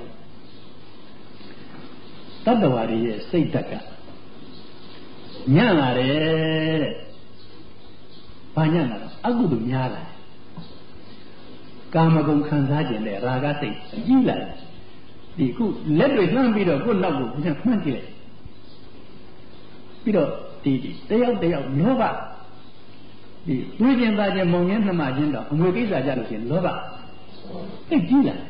တတ္တဝါတွေရဲ့စိတ်ဓာတ်ကညံ့လာတယ်ဘာညံ့လာတော့အကုသိုလ်များလာတယ်ကာမဂုဏ်ခံစားခြင်းနဲ့ရာဂစိတ်ကြီးလာတယ်ဒီခုလက်တွေလှမ်းပြီးတော့ကိုယ်နောက်ကိုပြန်မှန်းကြည့်လိုက်ပြီးတော့ဒီတယောက်တယောက်လောဘဒီတွေးခြင်းသားခြင်းမုံခြင်းနှမခြင်းတော့အငွေကိစ္စကြလို့ရှိရင်လောဘသိကြီးလာ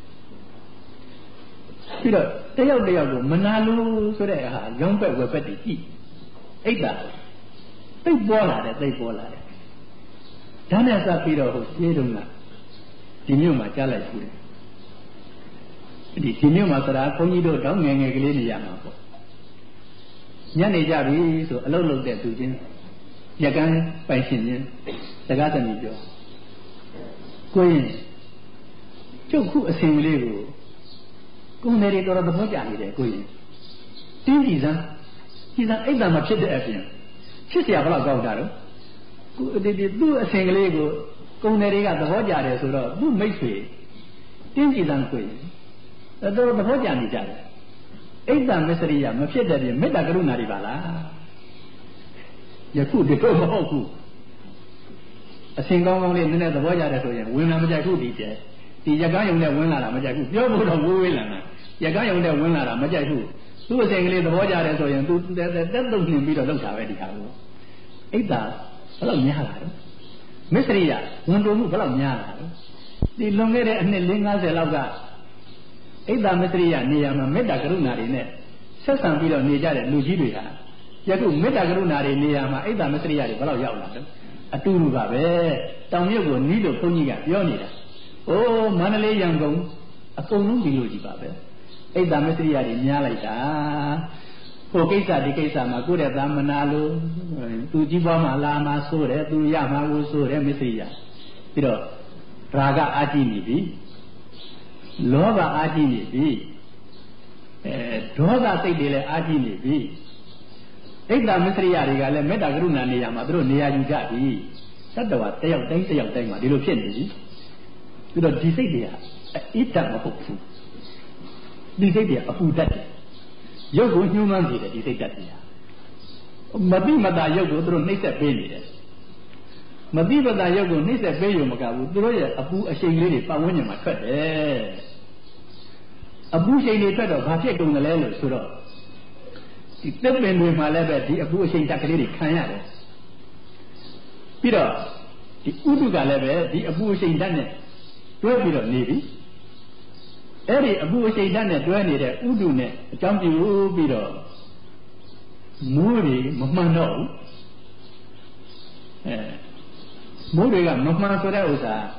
ပြီးတော့တယောက်တယောက်ကိုမနာလို့ဆိုတဲ့ဟာရောင်းပက်ဝယ်ပက်တည်ကြည့်အိတ်တာသိပေါ်လာတယ်သိပေါ်လာတယ်ဒါနဲ့စပြီးတော့ဟိုရှင်းတုန်းကဒီမြို့မှာကြားလိုက်ဘူးတယ်ဒီဒီမြို့မှာဆိုတာဘုန်းကြီးတို့တောင်းငယ်ငယ်ကလေးနေရမှာပေါ့ညနေကြပြီဆိုအလုပ်လုပ်တဲ့သူချင်းရကန်းပိုင်ရှင်ချင်းစကားသမီးပြောကိုရင်ကျုပ်ခုအစဉ်ကလေးကိုကိုယ်နေတွေတော်တော်သဘောကျနေတယ်ကိုရင်တင်းကြည်စမ်းကြည်စမ်းအိတ်တံမဖြစ်တဲ့အပြင်ဖြစ်เสียဘလောက်ကောက်တာတော့ကိုဒီဒီသူ့အစဉ်ကလေးကိုကိုယ်နေတွေကသဘောကျတယ်ဆိုတော့သူ့မိတ်ဆွေတင်းကြည်စမ်းကိုရင်တော်တော်သဘောကျနေကြတယ်အိတ်တံမစ္စရိယမဖြစ်တဲ့ပြင်မေတ္တာကရုဏာတွေပါလားယခုဒီတော့မဟုတ်ဘူးအစဉ်ကောင်းကောင်းလေးနည်းနည်းသဘောကျတယ်ဆိုရင်ဝင်လာမကြိုက်ဘူးဒီကျဲဒီရကန်းယုံနဲ့ဝင်လာတာမကြိုက်ဘူးပြောဖို့တော့ဝေးဝေးလာတာရကန်းယုံနဲ့ဝင်လာတာမကြိုက်ဘူးသူ့အစဉ်ကလေးသဘောကျတယ်ဆိုရင်သူတက်တက်တုံနှင်ပြီးတော့လောက်တာပဲဒီဟာကိုအိတ်တာဘယ်လောက်များလာတော့မစ္စရိယဝန်တုံမှုဘယ်လောက်များလာတော့ဒီလွန်ခဲ့တဲ့အနှစ်၄၅၀လောက်ကအိတ်တာမစ္စရိယနေရာမှာမေတ္တာကရုဏာတွေနဲ့ဆက်ဆံပြီးတော့နေကြတဲ့လူကြီးတွေဟာယခုမေတ္တာကရုဏာတွေနေရာမှာအိတ်တာမစ္စရိယတွေဘယ်လောက်ရောက်လာတော့အတူတူပါပဲတောင်မြုပ်ကိုနီးလို့ဘုန်းကြီးကပြောနေတာအိုးမန္တလေးရန်ကုန်အကုန်လုံးဒီလိုကြီးပါပဲအိတ်တာမစ္စရိယတွေများလိုက်တာဟိုကိစ္စဒီကိစ္စမှာကိုယ့်ရဲ့သာမနာလို့သူကြီးပွားမှလာမှဆိုးတယ်သူရမှကိုဆိုးတယ်မစ္စရိယပြီးတော့ရာဂအာကြည့်နေပြီလောဘအာကြည့်နေပြီအဲဒေါသစိတ်တွေလည်းအာကြည့်နေပြီအိတ်တာမစ္စရိယတွေကလည်းမေတ္တာကရုဏာနေရာမှာသူတို့နေရာယူကြပြီတတ္တဝါတယောက်တိုင်းတယောက်တိုင်းမှာဒီလိုဖြစ်နေပြီပြီးတော့ဒီစိတ်တွေကအဣတ္တမဟုတ်ဘူးဒီစိတ်တွေအပူတတ်တယ်ရုပ်ကိုညှိုးနှမ်းနေတယ်ဒီစိတ်တတ်တယ်မတိမတာရုပ်ကိုသူတို့နှိမ့်ဆက်ပေးနေတယ်မတိမတာရုပ်ကိုနှိမ့်ဆက်ပေးရုံမကဘူးသူတို့ရဲ့အပူအရှိန်လေးတွေပတ်ဝန်းကျင်မှာထွက်တယ်အပူရှိန်တွေထွက်တော့ဘာဖြစ်ကုန်တယ်လဲလို့ဆိုတော့ဒီတက်ပင်တွေမှာလည်းပဲဒီအပူအရှိန်တက်ကလေးတွေခံရတယ်ပြီးတော့ဒီဥဒုကလည်းပဲဒီအပူအရှိန်ဓာတ်နဲ့တွဲပြီးတော့နေပြီအဲ့ဒီအပူအရှိန်ဓာတ်နဲ့တွဲနေတဲ့ဥဒုနဲ့အကြောင်းပြုပြီးတော့မိုးတွေမမှန်တော့ဘူးအဲမိုးတွေကမမှန်ဆိုတဲ့ဥစ္စာ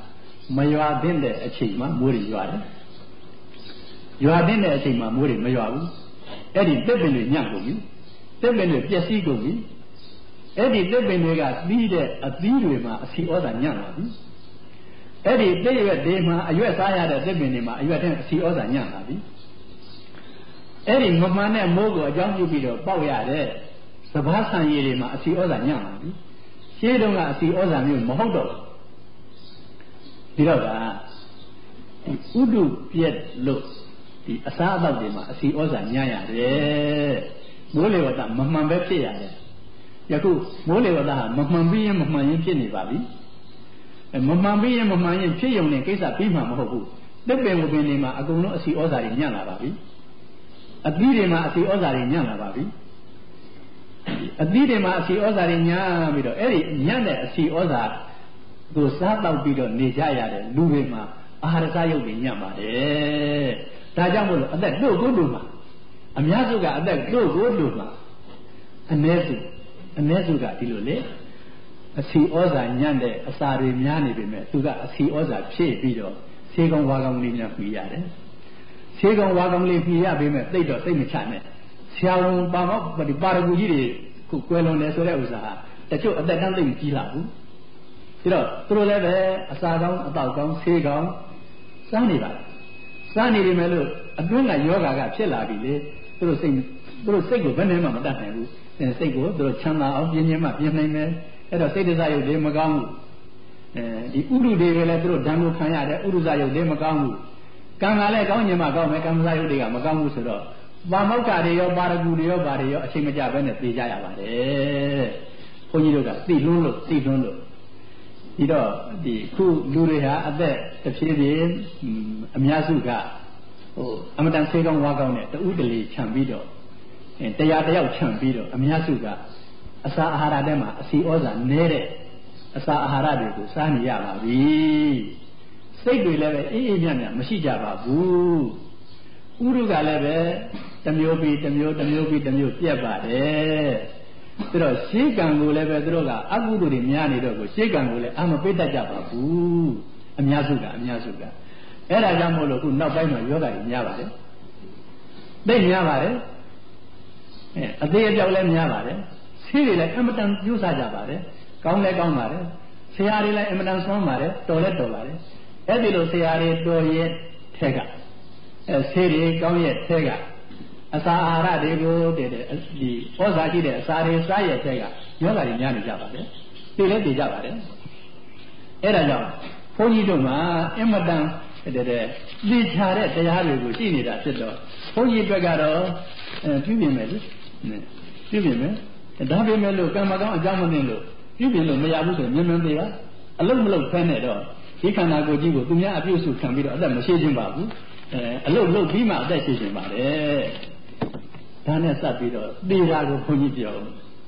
မရွာသင့်တဲ့အချိန်မှာမိုးတွေရွာတယ်ရွာသင့်တဲ့အချိန်မှာမိုးတွေမရွာဘူးအဲ့ဒီတစ်ပင်တွေညံ့ကုန်ပြီတစ်ပင်တွေပျက်စီးကုန်ပြီအဲ့ဒီတစ်ပင်တွေကသီးတဲ့အသီးတွေမှာအစီဩဇာညံ့လာပြီအဲ့ဒီတစ်ရွက်တွေမှာအရွက်စားရတဲ့တစ်ပင်တွေမှာအရွက်တဲ့အစီဩဇာညံ့လာပြီအဲ့ဒီမမှန်တဲ့မိုးကိုအကြောင်းပြုပြီးတော့ပေါက်ရတဲ့စဘာဆံရည်တွေမှာအစီဩဇာညံ့လာပြီရှင်းတုန်းကအစီဩဇာမျိုးမဟုတ်တော့ဘူးဒီတော့ကဒီဥဒုပြက်လို့ဒီအစားအသောက်တွေမှာအစီဩဇာညံ့ရတယ်မိုးလေဝသမမှန်ပဲဖြစ်ရတယ်ယခုမိုးလေဝသဟာမမှန်ပြီးရင်မမှန်ရင်ဖြစ်နေပါပြီမမှန်ပြီးရင်မမှန်ရင်ဖြစ်ရုံနဲ့ကိစ္စပြီးမှာမဟုတ်ဘူးတစ်ပင်ဝပင်တွေမှာအကုန်လုံးအစီဩဇာတွေညံ့လာပါပြီအသီးတွေမှာအစီဩဇာတွေညံ့လာပါပြီအသီးတွေမှာအစီဩဇာတွေညံ့ပြီးတော့အဲ့ဒီညံ့တဲ့အစီဩဇာကိုစားတော့ပြီးတော့နေကြရတဲ့လူတွေမှာအာဟာရစားရုပ်တွေညံ့ပါတယ်ဒါကြောင့်မို့လို့အသက်တို့ကိုတို့မှာအများစုကအသက်တို့ကိုတို့မှာအ ਨੇ စုအ ਨੇ စုကဒီလိုလေအစီဩဇာညံ့တဲ့အစာတွေများနေပြီမဲ့သူကအစီဩဇာဖြည့်ပြီးတော့ဆေးကောင်းဝါကောင်းလေးများပြီးရတယ်ဆေးကောင်းဝါကောင်းလေးပြီးရပြီမဲ့သိတော့သိမချနဲ့ဆရာဝန်ပါမောဒီပါရဂူကြီးတွေခုကွယ်လွန်တယ်ဆိုတဲ့ဥစ္စာဟာတချို့အသက်တန်းသိမကြီးလာဘူးဒါတော့သူတို့လည်းပဲအစာကောင်းအသောက်ကောင်းဆေးကောင်းစားနေပါစားနေပြီမဲ့လို့အတွင်းကယောဂါကဖြစ်လာပြီလေသူတို့စိတ်သူတို့စိတ်ကိုဘယ်နဲ့မှမတတ်နိုင်ဘူးစိတ်ကိုသူတို့ချမ်းသာအောင်ပြင်းပြင်းမှပြင်းနိုင်မယ်အဲ့တော့စိတ်တစားရုပ်တွေမကောင်းဘူးအဲဒီဥရုတွေလည်းသူတို့ဓာတ်ကိုခံရတယ်ဥရုဇရုပ်တွေမကောင်းဘူးကံကလည်းကောင်းခြင်းမှကောင်းမယ်ကံမစားရုပ်တွေကမကောင်းဘူးဆိုတော့ပါမောက္ခတွေရောပါရဂူတွေရောပါတွေရောအချိန်မကျဘဲနဲ့သိကြရပါတယ်ဘုန်းကြီးတို့ကသိလွန်းလို့သိလွန်းလို့ဒီတော့ဒီခုလူတွေဟာအသက်တစ်ဖြည်းဖြည်းအများစုကဟိုအမတန်ဆေးကောင်းဝါကောင်းနဲ့တူးတလီခြံပြီးတော့တရားတယောက်ခြံပြီးတော့အများစုကအစာအာဟာရထဲမှာအစီဩဇာနည်းတဲ့အစာအာဟာရတွေကိုစားနေရပါပြီစိတ်တွေလည်းပဲအေးအေးမြတ်မြတ်မရှိကြပါဘူးဥရုကလည်းပဲတစ်မျိုးပြီးတစ်မျိုးတစ်မျိုးပြီးတစ်မျိုးပြက်ပါတယ်ဒါတော့ရှေးကံကိုလည်းပဲသူတို့ကအကုသိုလ်တွေများနေတော့ကိုရှေးကံကိုလည်းအာမပိတ်တတ်ကြပါဘူးအများစုကအများစုကအဲ့ဒါကြောင့်မို့လို့ခုနောက်ပိုင်းမှာယောဂတွေများပါတယ်သိများပါတယ်အဲအသေးအပြောက်လည်းများပါတယ်ဆေးတွေလည်းအမတန်ကျိုးစားကြပါတယ်ကောင်းလည်းကောင်းပါတယ်ဆရာတွေလည်းအမတန်ဆွမ်းပါတယ်တော်လည်းတော်ပါတယ်အဲ့ဒီလိုဆရာတွေတော်ရဲ့ထဲကအဲဆေးတွေကောင်းရဲ့ထဲကအစာအာဟာရတွေကိုတည်တဲ့ဒီဩဇာရှိတဲ့အစာတွေစားရဲ့ထဲကယောဂတွေများနေကြပါတယ်သိလည်းသိကြပါတယ်အဲ့ဒါကြောင့်ဘုန်းကြီးတို့မှာအမတန်တဲ့တဲ့သိချာတဲ့တရားတွေကိုရှိနေတာဖြစ်တော့ဘုန်းကြီးအတွက်ကတော့အဲပြုပြင်မယ်လေပြုပြင်မယ်ဒါပေမဲ့လို့ကံမကောင်းအကြောင်းမသိလို့ပြုပြင်လို့မရဘူးဆိုရင်မြင်မြင်သေးတာအလုံးမလုံးဖဲနဲ့တော့ဒီခန္ဓာကိုယ်ကြီးကိုသူများအပြုစုခံပြီးတော့အသက်မရှိခြင်းပါဘူးအဲအလုံးလုံးပြီးမှအသက်ရှိခြင်းပါတယ်ဒါနဲ့စပ်ပြီးတော့သေတာကိုဘုန်းကြီးပြော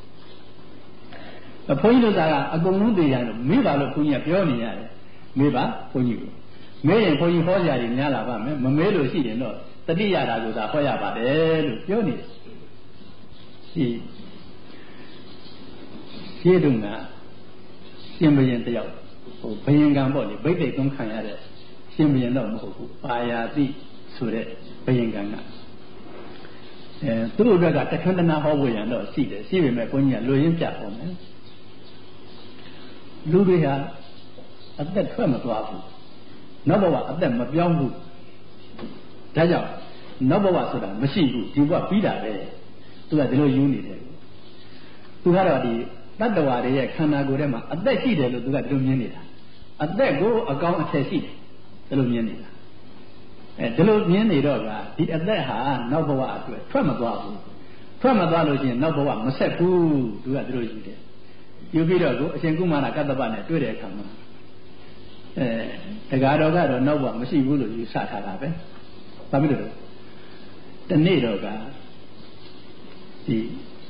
ဘုန်းကြီးတို့ကအကုန်လုံးသေကြလို့မေးပါလို့ဘုန်းကြီးကပြောနေရတယ်မေးပါဘုန်းကြီးကိုမေးရင်ဘုန်းကြီးဟောကြရတယ်များလာပါမယ်မမေးလို့ရှိရင်တော့တတိယတာကိုသာဟောရပါတယ်လို့ပြောနေတယ်ရှိရှိတုန်းကရှင်ဘုရင်တယောက်ဟိုဘယင်ကံပေါ့လေဗိသိက်သုံးခံရတဲ့ရှင်ဘုရင်တော့မဟုတ်ဘူးပါယာတိဆိုတဲ့ဘယင်ကံကအဲသူတို့ဘက်ကတခဏတနာဟောဖို့ရတော့ရှိတယ်ရှိပေမဲ့ဘုန်းကြီးကလူရင်းပြအောင်မယ်လူတွေဟာအသက်ထွက်မသွားဘူးနောက်ဘဝအသက်မပြောင်းဘူးဒါကြောင့်နောက်ဘဝဆိုတာမရှိဘူးဒီဘဝပြီးတာပဲသူကဒီလိုယူနေတယ်သူကတော့ဒီတတ္တဝါတွေရဲ့ခန္ဓာကိုယ်ထဲမှာအသက်ရှိတယ်လို့သူကဒီလိုမြင်နေတာအသက်ကိုအကောင်းအထည်ရှိတယ်ဒီလိုမြင်နေတာအဲဒီလိုမြင်နေတော့ကဒီအသက်ဟာနောက်ဘဝအတွက်ထွက်မသွားဘူးထွက်မသွားလို့ရှိရင်နောက်ဘဝမဆက်ဘူးသူကဒီလိုယူတယ်ယူပြီးတော့ကိုအရှင်ကုမာရကတ္တပနဲ့တွေ့တဲ့အခါမှာအဲတက္ကတော်ကတော့နောက်ဘဝမရှိဘူးလို့ယူဆထားတာပဲဘာဖြစ်လို့လဲတနေ့တော့ကဒီ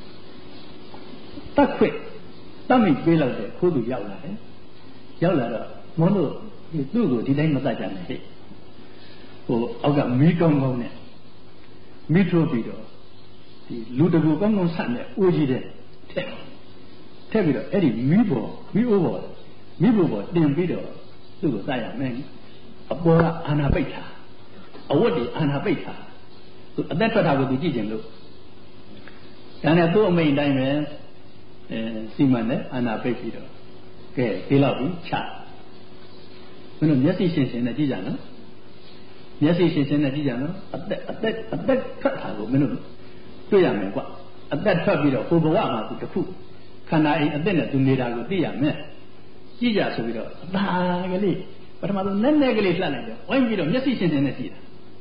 တက်ခွင့်တတ်မိပေးလို့တဲ့ခိုးသူရောက်လာတယ်ရောက်လာတော့မုန်းတို့ဒီသူ့ကိုဒီတိုင်းမတတ်ကြနဲ့ဟဲ့ဟိုအောက်ကမီးကောင်းကောင်းနဲ့မီးထိုးပြီးတော့ဒီလူတကူကောင်းကောင်းဆက်နဲ့အိုးကြီးတဲ့ထက်ထက်ပြီးတော့အဲ့ဒီမီးပေါ်မီးအိုးပေါ်မီးပေါ်ပေါ်တင်ပြီးတော့သူ့ကိုသတ်ရမယ်အပေါ်ကအာနာပိတ်တာအဝတ်တွေအာနာပိတ်တာသူအသက်ထွက်တာကိုသူကြည့်ကျင်လို့ဒါနဲ့သူ့အမိန်တိုင်းပဲအဲစီမံနဲ့အာနာပိတ်ပြီးတော့ကဲဒီလောက်ပြီးချမင်းတို့မျက်စိရှင်းရှင်းနဲ့ကြည့်ကြနော်မျက်စိရှင်းရှင်းနဲ့ကြည့်ကြနော်အသက်အသက်အသက်ထွက်တာကိုမင်းတို့တွေ့ရမယ်ကွအသက်ထွက်ပြီးတော့ကိုယ်ဘဝမှာသူတစ်ခုခန္ဓာအိမ်အသက်နဲ့သူနေတာကိုသိရမယ်ကြည့်ကြဆိုပြီးတော့အသာကလေးပထမဆုံးနဲ့နဲ့ကလေးလှက်လိုက်တော့ဝိုင်းပြီးတော့မျက်စိရှင်းရှင်းနဲ့ကြည့်တာ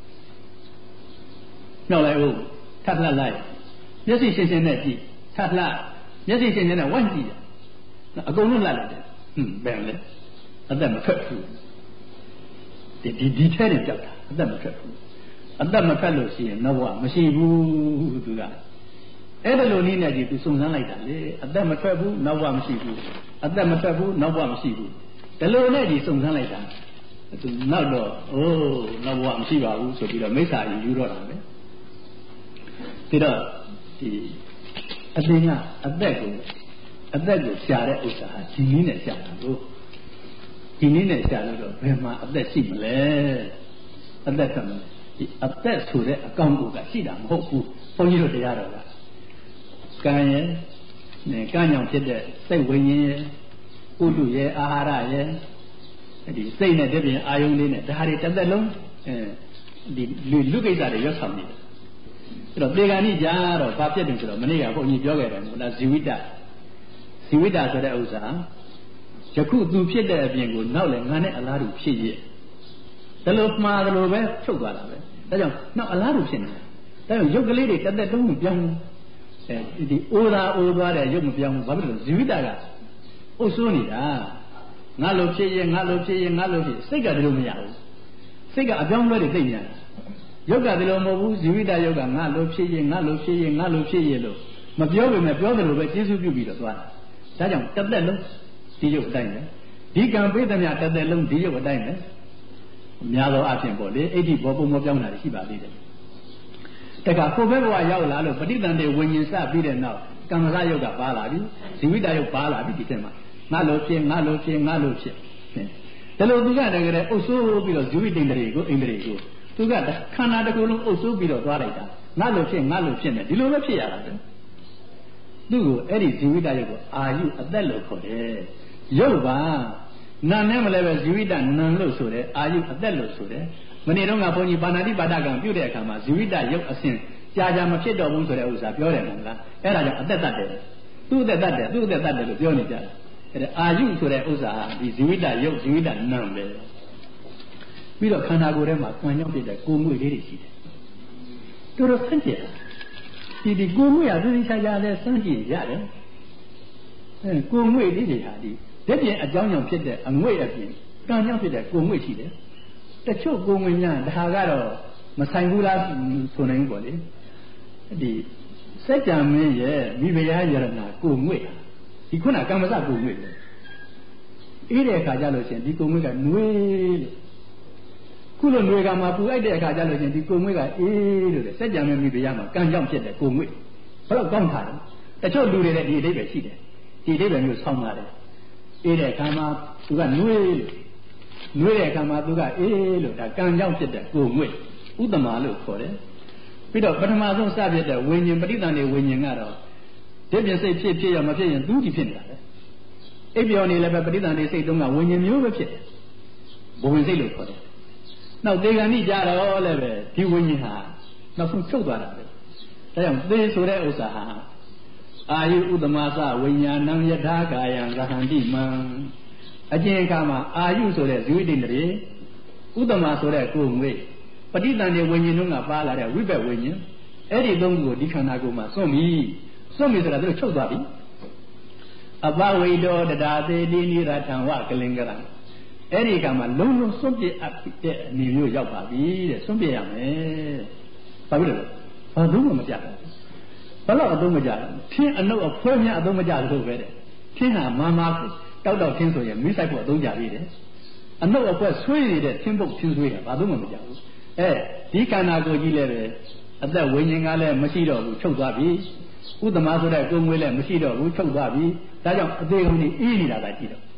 နောက်လိုက်ဦးထပ်လှက်လိုက်မျက်စိရှင်းရှင်းနဲ့ကြည့်ထပ်လှက်မျက်စိရှင်းရှင်းနဲ့ဝိုင်းကြည့်အကုန်လုံးလှက်လိုက်တယ်ဟွန်းဘယ်လဲအသက်မထွက်ဘူးဒီဒီဒီထဲနေကြောက်တာအသက်မထွက်ဘူးအသက်မထွက်လို့ရှိရင်တော့မရှိဘူးသူကအဲ့ဒါလိုနည်းနဲ့ကြီးသူစုံစမ်းလိုက်တာလေအသက်မထွက်ဘူးနောက်ဘဝမရှိဘူးအသက်မထွက်ဘူးနောက်ဘဝမရှိဘူးဒီလိုနဲ့ကြီးစုံစမ်းလိုက်တာသူနောက်တော့အိုးနောက်ဘဝမရှိပါဘူးဆိုပြီးတော့မိစ္ဆာကြီးယူတော့တာပဲပြီးတော့ဒီအသိညာအသက်ကိုအသက်ကိုရှာတဲ့ဥစ္စာဟာဒီနည်းနဲ့ရှာတာလို့ဒီနည်းနဲ့ရှာလို့တော့ဘယ်မှာအသက်ရှိမလဲအသက်ထွက်မလဲဒီအသက်ဆိုတဲ့အကောင်ကိုကရှိတာမဟုတ်ဘူးဘုန်းကြီးတို့တရားတော်ကကံရဲ့နဲ့ကံကြောင့်ဖြစ်တဲ့စိတ်ဝိညာဉ်ရဲ့ကုတုရဲ့အာဟာရရဲ့ဒီစိတ်နဲ့တပြင်းအာယုံလေးနဲ့ဒါတွေတစ်သက်လုံးအဲဒီလူလူကိစ္စတွေရွတ်ဆောင်နေတယ်အဲ့တော့ပေဂာနိကြတော့ဘာဖြစ်တယ်ဆိုတော့မနေ့ကဘုန်းကြီးပြောခဲ့တယ်မို့လားဇီဝိတဇီဝိတဆိုတဲ့ဥစ္စာယခုသူဖြစ်တဲ့အပြင်ကိုနောက်လည်းငါနဲ့အလားတူဖြစ်ရဲ့ဒါလို့မှားတယ်လို့ပဲဖြုတ်သွားတာပဲဒါကြောင့်နောက်အလားတူဖြစ်နေတယ်ဒါကြောင့်ရုပ်ကလေးတွေတစ်သက်လုံးပြောင်းအဲဒီအိုးသာအိုးသွားတဲ့ရုပ်မပြောင်းဘူးဘာဖြစ်လို့ဇီဝိတကအုပ်စိုးနေတာငါလိုဖြစ်ရဲ့ငါလိုဖြစ်ရဲ့ငါလိုဖြစ်စိတ်ကတည်းကမရဘူးစိတ်ကအပြောင်းလဲတွေသိညာရုပ်ကတည်းကမဟုတ်ဘူးဇီဝိတရုပ်ကငါလိုဖြစ်ရဲ့ငါလိုဖြစ်ရဲ့ငါလိုဖြစ်ရဲ့လို့မပြောပေမဲ့ပြောတယ်လို့ပဲကျေးဇူးပြုပြီးတော့သွားတာဒါကြောင့်တစ်သက်လုံးဒီရုပ်အတိုင်းပဲဒီကံပေးသမျှတစ်သက်လုံးဒီရုပ်အတိုင်းပဲအများသောအားဖြင့်ပေါ့လေအိဋ္ဌိဘောပုံမပြောင်းတာရှိပါသေးတယ်တခါကိုယ်ဘက်ဘဝရောက်လာလို့ပဋိသန္ဓေဝิญဉ်စပြီးတဲ့နောက်ကမ္မစရုပ်ကပါလာပြီဇီဝိတရုပ်ပါလာပြီဒီထဲမှာငါလိုဖြစ်ငါလိုဖြစ်ငါလိုဖြစ်ဒါလို့သူကတကယ်အုပ်စိုးပြီးတော့ဇီဝိတ္တိန္ဒြေကိုအိန္ဒြေကိုသူကခန္ဓာတစ်ခုလုံးအုပ်စိုးပြီးတော့သွားလိုက်တာငါလိုဖြစ်ငါလိုဖြစ်နေဒီလိုပဲဖြစ်ရတာပဲသူ့ကိုအဲ့ဒီဇီဝိတရုပ်ကိုအာယုအသက်လို့ခေါ်တယ်ရုပ်ပါနာနဲ့မလဲပဲဇီဝိတနံလို့ဆိုတယ်အာယုအသက်လို့ဆိုတယ်မနေ့တုန်းကဘုန်းကြီးပါဏာတိပါဒကံပြုတဲ့အခါမှာဇီဝိတရုပ်အစဉ်ကြာကြာမဖြစ်တော့ဘူးဆိုတဲ့ဥစ္စာပြောတယ်မဟုတ်လားအဲ့ဒါကြောင့်အသက်တတ်တယ်သူ့အသက်တတ်တယ်သူ့အသက်တတ်တယ်လို့ပြောနေကြတယ်အဲ့ဒါအာယုဆိုတဲ့ဥစ္စာဟာဒီဇီဝိတရုပ်ဇီဝိတနံပဲပြီးတော့ခန္ဓာကိုယ်ထဲမှာကံကြောင့်ဖြစ်တဲ့ကိုယ်ငွေလေးတွေရှိတယ်တို့တော့ဆန့်ကျင်ဒီဒီကိုယ်ငွေဟာသူဒီချာချာလဲဆန့်ကျင်ရတယ်အဲကိုယ်ငွေလေးတွေဟာဒီတပြင်းအကြောင်းကြောင့်ဖြစ်တဲ့အငွေ့အပြင်ကံကြောင့်ဖြစ်တဲ့ကိုယ်ငွေရှိတယ်တချို့ကိုယ်ငွေများဒါကတော့မဆိုင်ဘူးလားဆိုနိုင်ဘူးပေါ့လေဒီစัจ जा မင်းရဲ့မိဖုရားယရနာကိုယ်ငွေဒီခုနကမ္မစကိုယ်ငွေလေအေးတဲ့အခါကျလို့ရှိရင်ဒီကိုယ်ငွေကနှွေးလို့ခုလိုနှွေးကမှပူလိုက်တဲ့အခါကျလို့ရှိရင်ဒီကိုယ်ငွေကအေးလို့လေစัจ जा မင်းမိဖုရားမှာကံကြောင့်ဖြစ်တဲ့ကိုယ်ငွေဘယ်တော့ကောင်းတာလဲတချို့လူတွေလည်းဒီအဓိပ္ပာယ်ရှိတယ်ဒီအဓိပ္ပာယ်မျိုးဆောင်းလာတယ်အေးတဲ့အခါမှာသူကနှွေးလို့နှွေးတဲ့အခါမှာသူကအေးလို့ဒါကံကြောင့်ဖြစ်တဲ့ကိုယ်ငွေဥတ္တမလို့ခေါ်တယ်ပြီးတော့ပထမဆုံးစဖြစ်တဲ့ဝိညာဉ်ပဋိသန္ဓေဝိညာဉ်ကတော့ဒီပြင်စိတ်ဖြစ်ဖြစ်ရမဖြစ်ရင်သူကြည့်ဖြစ်နေတာပဲအိပ်ပျော်နေလည်းပဲပဋိသန္ဓေစိတ်တုံးကဝိညာဉ်မျိုးပဲဖြစ်တယ်ဘဝင်စိတ်လို့ခေါ်တယ်နောက်သေဂဏိကြတော့လည်းပဲဒီဝိညာဉ်ဟာနောက်ဆုံးချုပ်သွားတာပဲဒါကြောင့်သေဆိုတဲ့ဥစ္စာဟာအာယုဥတ္တမသဝိညာဏံယထာကာယံသဟန္တိမံအကျဉ်းအခါမှာအာယုဆိုတဲ့ဇီဝိတ္တိန္ဒြေဥတ္တမဆိုတဲ့ကိုယ်ငွေပဋိသန္ဓေဝိညာဉ်တို့ကပါလာတဲ့ဝိဘက်ဝိညာဉ်အဲ့ဒီသုံးခုကိုဒီခန္ဓာကိုယ်မှာစွန့်ပြီစွန့်ပြီဆိုတာသူတို့ချုပ်သွားပြီအပဝိတောတဒါသေတိနိရထံဝကလင်္ကရံအဲ့ဒီကမှာလုံးလုံးစွန့်ပြစ်အပ်တဲ့အနေမျိုးရောက်ပါပြီတဲ့စွန့်ပြစ်ရမယ်ဘာဖြစ်လို့လဲဘာလို့မှမကြဘူးဘယ်တော့အသုံးမကြဘူးထင်းအနုပ်အဖွဲများအသုံးမကြလို့ပဲတဲ့ထင်းဟာမာမာတောက်တောက်ထင်းဆိုရင်မိဆိုင်ဖို့အသုံးကြပြီတဲ့အနုပ်အဖွဲဆွေးနေတဲ့ထင်းပုတ်ထင်းဆွေးတာဘာလို့မှမကြဘူးအဲဒီခန္ဓာကိုယ်ကြီးလည်းပဲအသက်ဝိညာဉ်ကလည်းမရှိတော့ဘူးချုပ်သွားပြီဥတ္တမဆိုတဲ့ကိုယ်ငွေလည်းမရှိတော့ဘူးချုပ်သွားပြီဒါကြောင့်အသေးကုန်ကြီးအေးနေတာသာကြည့်တော့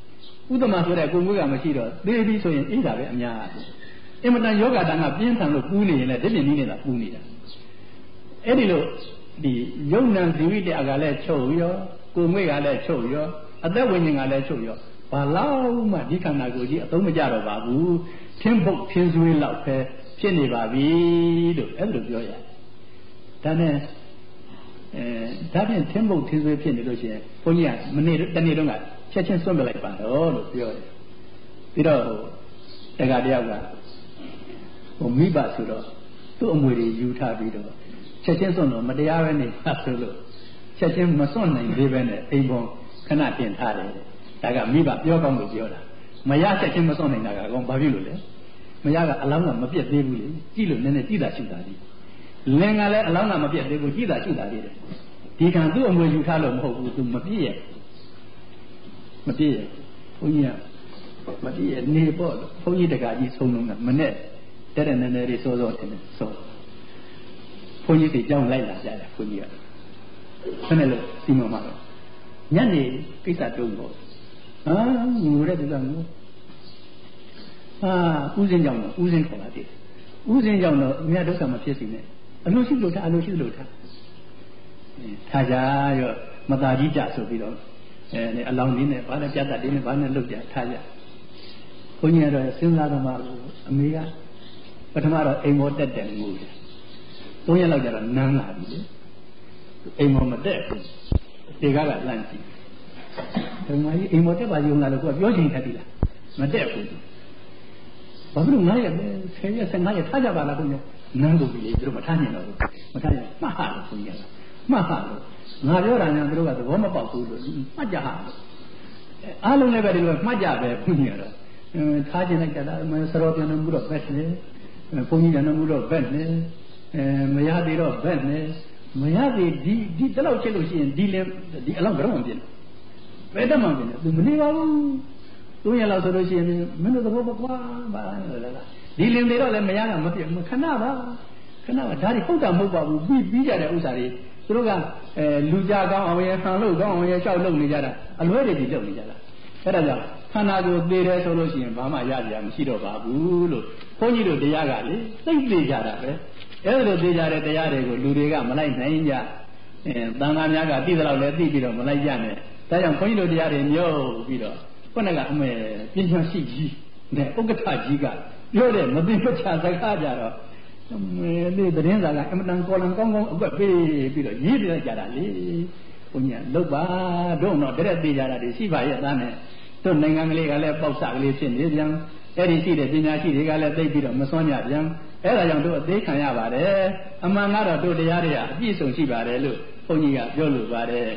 ဥဒ္ဓမဆိုတဲ့ကိုယ်ငွေကမရှိတော့သေးပြီးဆိုရင်အိဒါပဲအများကြီးအင်မတန်ယောဂတန်ကပြင်းထန်လို့ပူးနေရင်လည်းဒီပြင်နည်းနဲ့သာပူးနေတာအဲ့ဒီလိုဒီယုံနံဇီဝိတအကလည်းချုပ်ရောကိုယ်ငွေကလည်းချုပ်ရောအသက်ဝိညာဉ်ကလည်းချုပ်ရောဘာလို့မှဒီခန္ဓာကိုယ်ကြီးအသုံးမကျတော့ပါဘူးထင်းပုတ်ထင်းဆွေးလောက်ပဲဖြစ်နေပါပြီလို့အဲ့လိုပြောရတယ်ဒါနဲ့အဲဒါဖြင့်ထင်းပုတ်ထင်းဆွေးဖြစ်နေလို့ရှိရင်ဘုန်းကြီးကမနေ့တနေ့တုန်းကချက်ချင်းစွန့်ပြလိုက်ပါတော့လို့ပြောတယ်ပြီးတော့ဟိုတက္ကတယောက်ကဟိုမိဘဆိုတော့သူ့အမွေတွေယူထားပြီးတော့ချက်ချင်းစွန့်တော့မတရားပဲနေပါဆိုလို့ချက်ချင်းမစွန့်နိုင်သေးပဲနဲ့အိမ်ပေါ်ခဏတင်ထားတယ်ဒါကမိဘပြောကောင်းလို့ပြောတာမရချက်ချင်းမစွန့်နိုင်တာကအကောင်ဘာဖြစ်လို့လဲမရကအလောင်းကမပြတ်သေးဘူးလေကြည့်လို့နည်းနည်းကြည့်တာရှိတာဒီလင်ကလည်းအလောင်းကမပြတ်သေးဘူးကြည့်တာရှိတာလေးတယ်ဒီကံသူ့အမွေယူထားလို့မဟုတ်ဘူးသူမပြည့်ရဲ့မပြည့်ရဲ့ဘုန်းကြီးကမပြည့်ရဲ့နေပေါ့ဘုန်းကြီးတက္ကကြီးဆုံးလုံးကမနဲ့တဲ့တဲ့နည်းနည်းလေးစောစောတင်စောဘုန်းကြီးတွေကြောင်းလိုက်လာကြတယ်ဘုန်းကြီးကဆင်းနေလို့ဒီမှာမှာတော့ညနေကိစ္စတုံးပေါ့ဟာငိုတဲ့သူကငိုဟာဥစဉ်ကြောင့်တော့ဥစဉ်ခေါ်လာတယ်ဥစဉ်ကြောင့်တော့အများဒုက္ခမဖြစ်စီနဲ့အလိုရှိလို့ထားအလိုရှိလို့ထားထားကြရောမသာကြီးကြဆိုပြီးတော့အဲအလောင်းလေးနဲ့ဘာနဲ့ပြတ်တတ်လေးနဲ့ဘာနဲ့လုတ်ကြထားကြဘုန်းကြီးကတော့စဉ်းစားတော့မှအမေကပထမတော့အိမ်မောတက်တယ်ငိုတယ်သုံးရက်လောက်ကျတော့နမ်းလာပြီလေအိမ်မောမတက်ဘူးဒီကားကလန့်ကြည့်ဓမ္မကြီးအိမ်မောတက်ပါရုံလားလို့ကိုကပြောချင်တယ်ဒီလားမတက်ဘူးဘာဖြစ်လို့ငါရက်ပဲဆယ်ရက်ဆယ်ငါးရက်ထားကြပါလားဘုန်းကြီးနမ်းလို့ပြီလေသူတို့မထားနိုင်တော့ဘူးမထားရင်မှတ်ဟာလို့ဘုန်းကြီးကမှတ်ဟာလို့ငါပြောတာညာသူတို့ကသဘောမပေါက်ဘူးလို့မှတ်ကြဟာလို့အားလုံးလည်းပဲဒီလိုမှတ်ကြပဲဘုန်းကြီးကတော့ထားခြင်းလိုက်ကြတာဆရောပြန်လို့မှုတော့ဘက်နေဘုန်းကြီးကလည်းမှုတော့ဘက်နေအဲမရသေးတော့ဘက်နေမရသေးဒီဒီတလောက်ချက်လို့ရှိရင်ဒီလည်းဒီအလောက်ဘယ်တော့မှပြင်းဘယ်တော့မှပြင်းသူမနေပါဘူးသုံးရက်လောက်ဆိုလို့ရှိရင်မင်းတို့သဘောမကွာပါလားဒီလင်တွေတော့လည်းမရတာမပြခဏပါခဏပါဒါတွေဟုတ်တာမဟုတ်ပါဘူးပြီးပြီးကြတဲ့ဥစ္စာတွေသူတို့ကအဲလူကြကောင်းအောင်ရဆံလို့ကောင်းအောင်ရလျှောက်လုပ်နေကြတာအလွဲတွေကြီးလုပ်နေကြတာအဲ့ဒါကြောင့်ခန္ဓာကိုယ်သေးတယ်ဆိုလို့ရှိရင်ဘာမှရကြမရှိတော့ပါဘူးလို့ဘုန်းကြီးတို့တရားကလေသိသိကြတာပဲအဲ့လိုသိကြတဲ့တရားတွေကိုလူတွေကမလိုက်နိုင်ကြအဲတန်ခါများကသိသလောက်လည်းသိပြီးတော့မလိုက်ကြနဲ့ဒါကြောင့်ဘုန်းကြီးတို့တရားတွေမြုပ်ပြီးတော့ခုနကအမေပညာရှိကြီးနဲ့ဥက္ကဋ္ဌကြီးကပြောတဲ့မသိမချစကားကြတော့ဒီသတင်းစာကအမတန်ကောလံကောင်းကောင်းအကွက်ပေးပြီးတော့ရေးပြလိုက်ကြတာလေဘုန်းကြီးကလုတ်ပါတို့တော့တရက်သေးကြတာတွေရှိပါရဲ့သားနဲ့တို့နိုင်ငံကလေးကလည်းပေါက်စကလေးဖြစ်နေပြန်အဲ့ဒီရှိတဲ့ပညာရှိတွေကလည်းသိပြီးတော့မစွန့်ကြပြန်အဲ့ဒါကြောင့်တို့အသေးခံရပါတယ်အမှန်ကတော့တို့တရားတွေကအပြည့်စုံရှိပါတယ်လို့ဘုန်းကြီးကပြောလိုပါတယ်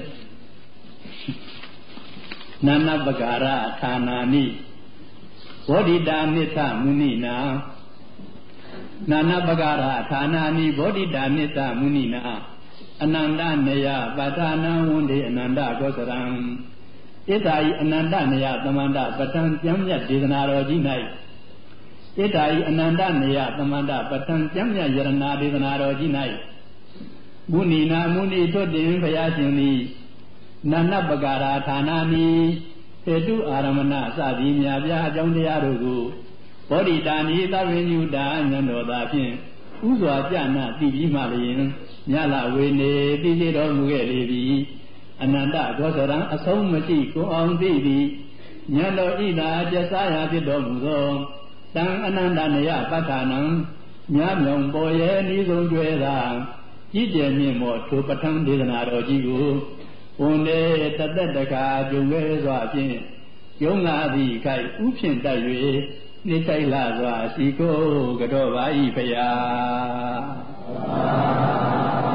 နာနပဂါရဌာနာနိဘောဓိတာနိသမုနိနာနာနပဂါရဌာနာနိဘောဓိတာနိသမုနိနာအနန္တနေယပဋ္ဌာနံဝန္တေအနန္တကောသရံဣဒာဤအနန္တနေယသမန္တပဋ္ဌံကျမ်းမြတ်ဒေသနာတော်ကြီး၌ဣဒာဤအနန္တနေယသမန္တပဋ္ဌံကျမ်းမြတ်ယရနာဒေသနာတော်ကြီး၌မုနိနာမုနိထွတ်တင်ဘုရားရှင်သည်နာနပဂါရဌာနာနိဟေတုအာရမဏစသည်မြာပြအကြောင်းတရားတို့ကိုဘောဓိတာနိသဗ္ဗညုတာဉာဏ်တော်သာဖြင့်ဥစွာကြနာသိပြီးမှလျင်မြတ်လာဝေနေသိစေတော်မူခဲ့လေသည်အနန္တဂောသရံအဆုံးမရှိကိုအောင်သိသည်ဉာဏ်တော်ဤသာပြစ္ဆာရာဖြစ်တော်မူသောတံအနန္တနေယပဋ္ဌာနံမြတ်မြောင်ပေါ်ရဲ့ဤဆုံးကျွဲသာကြီးကျယ်မြင့်မောထိုပဋ္ဌာန်းဒေသနာတော်ကြီးကိုဝန်နေတသက်တကာကြုံခဲ့စွာဖြင့်ယုံငါသည်ခိုက်ဥဖြင့်တိုက်၍နေတိုက်လာစွာရှိကိုကတော့ပါ၏ဖရာ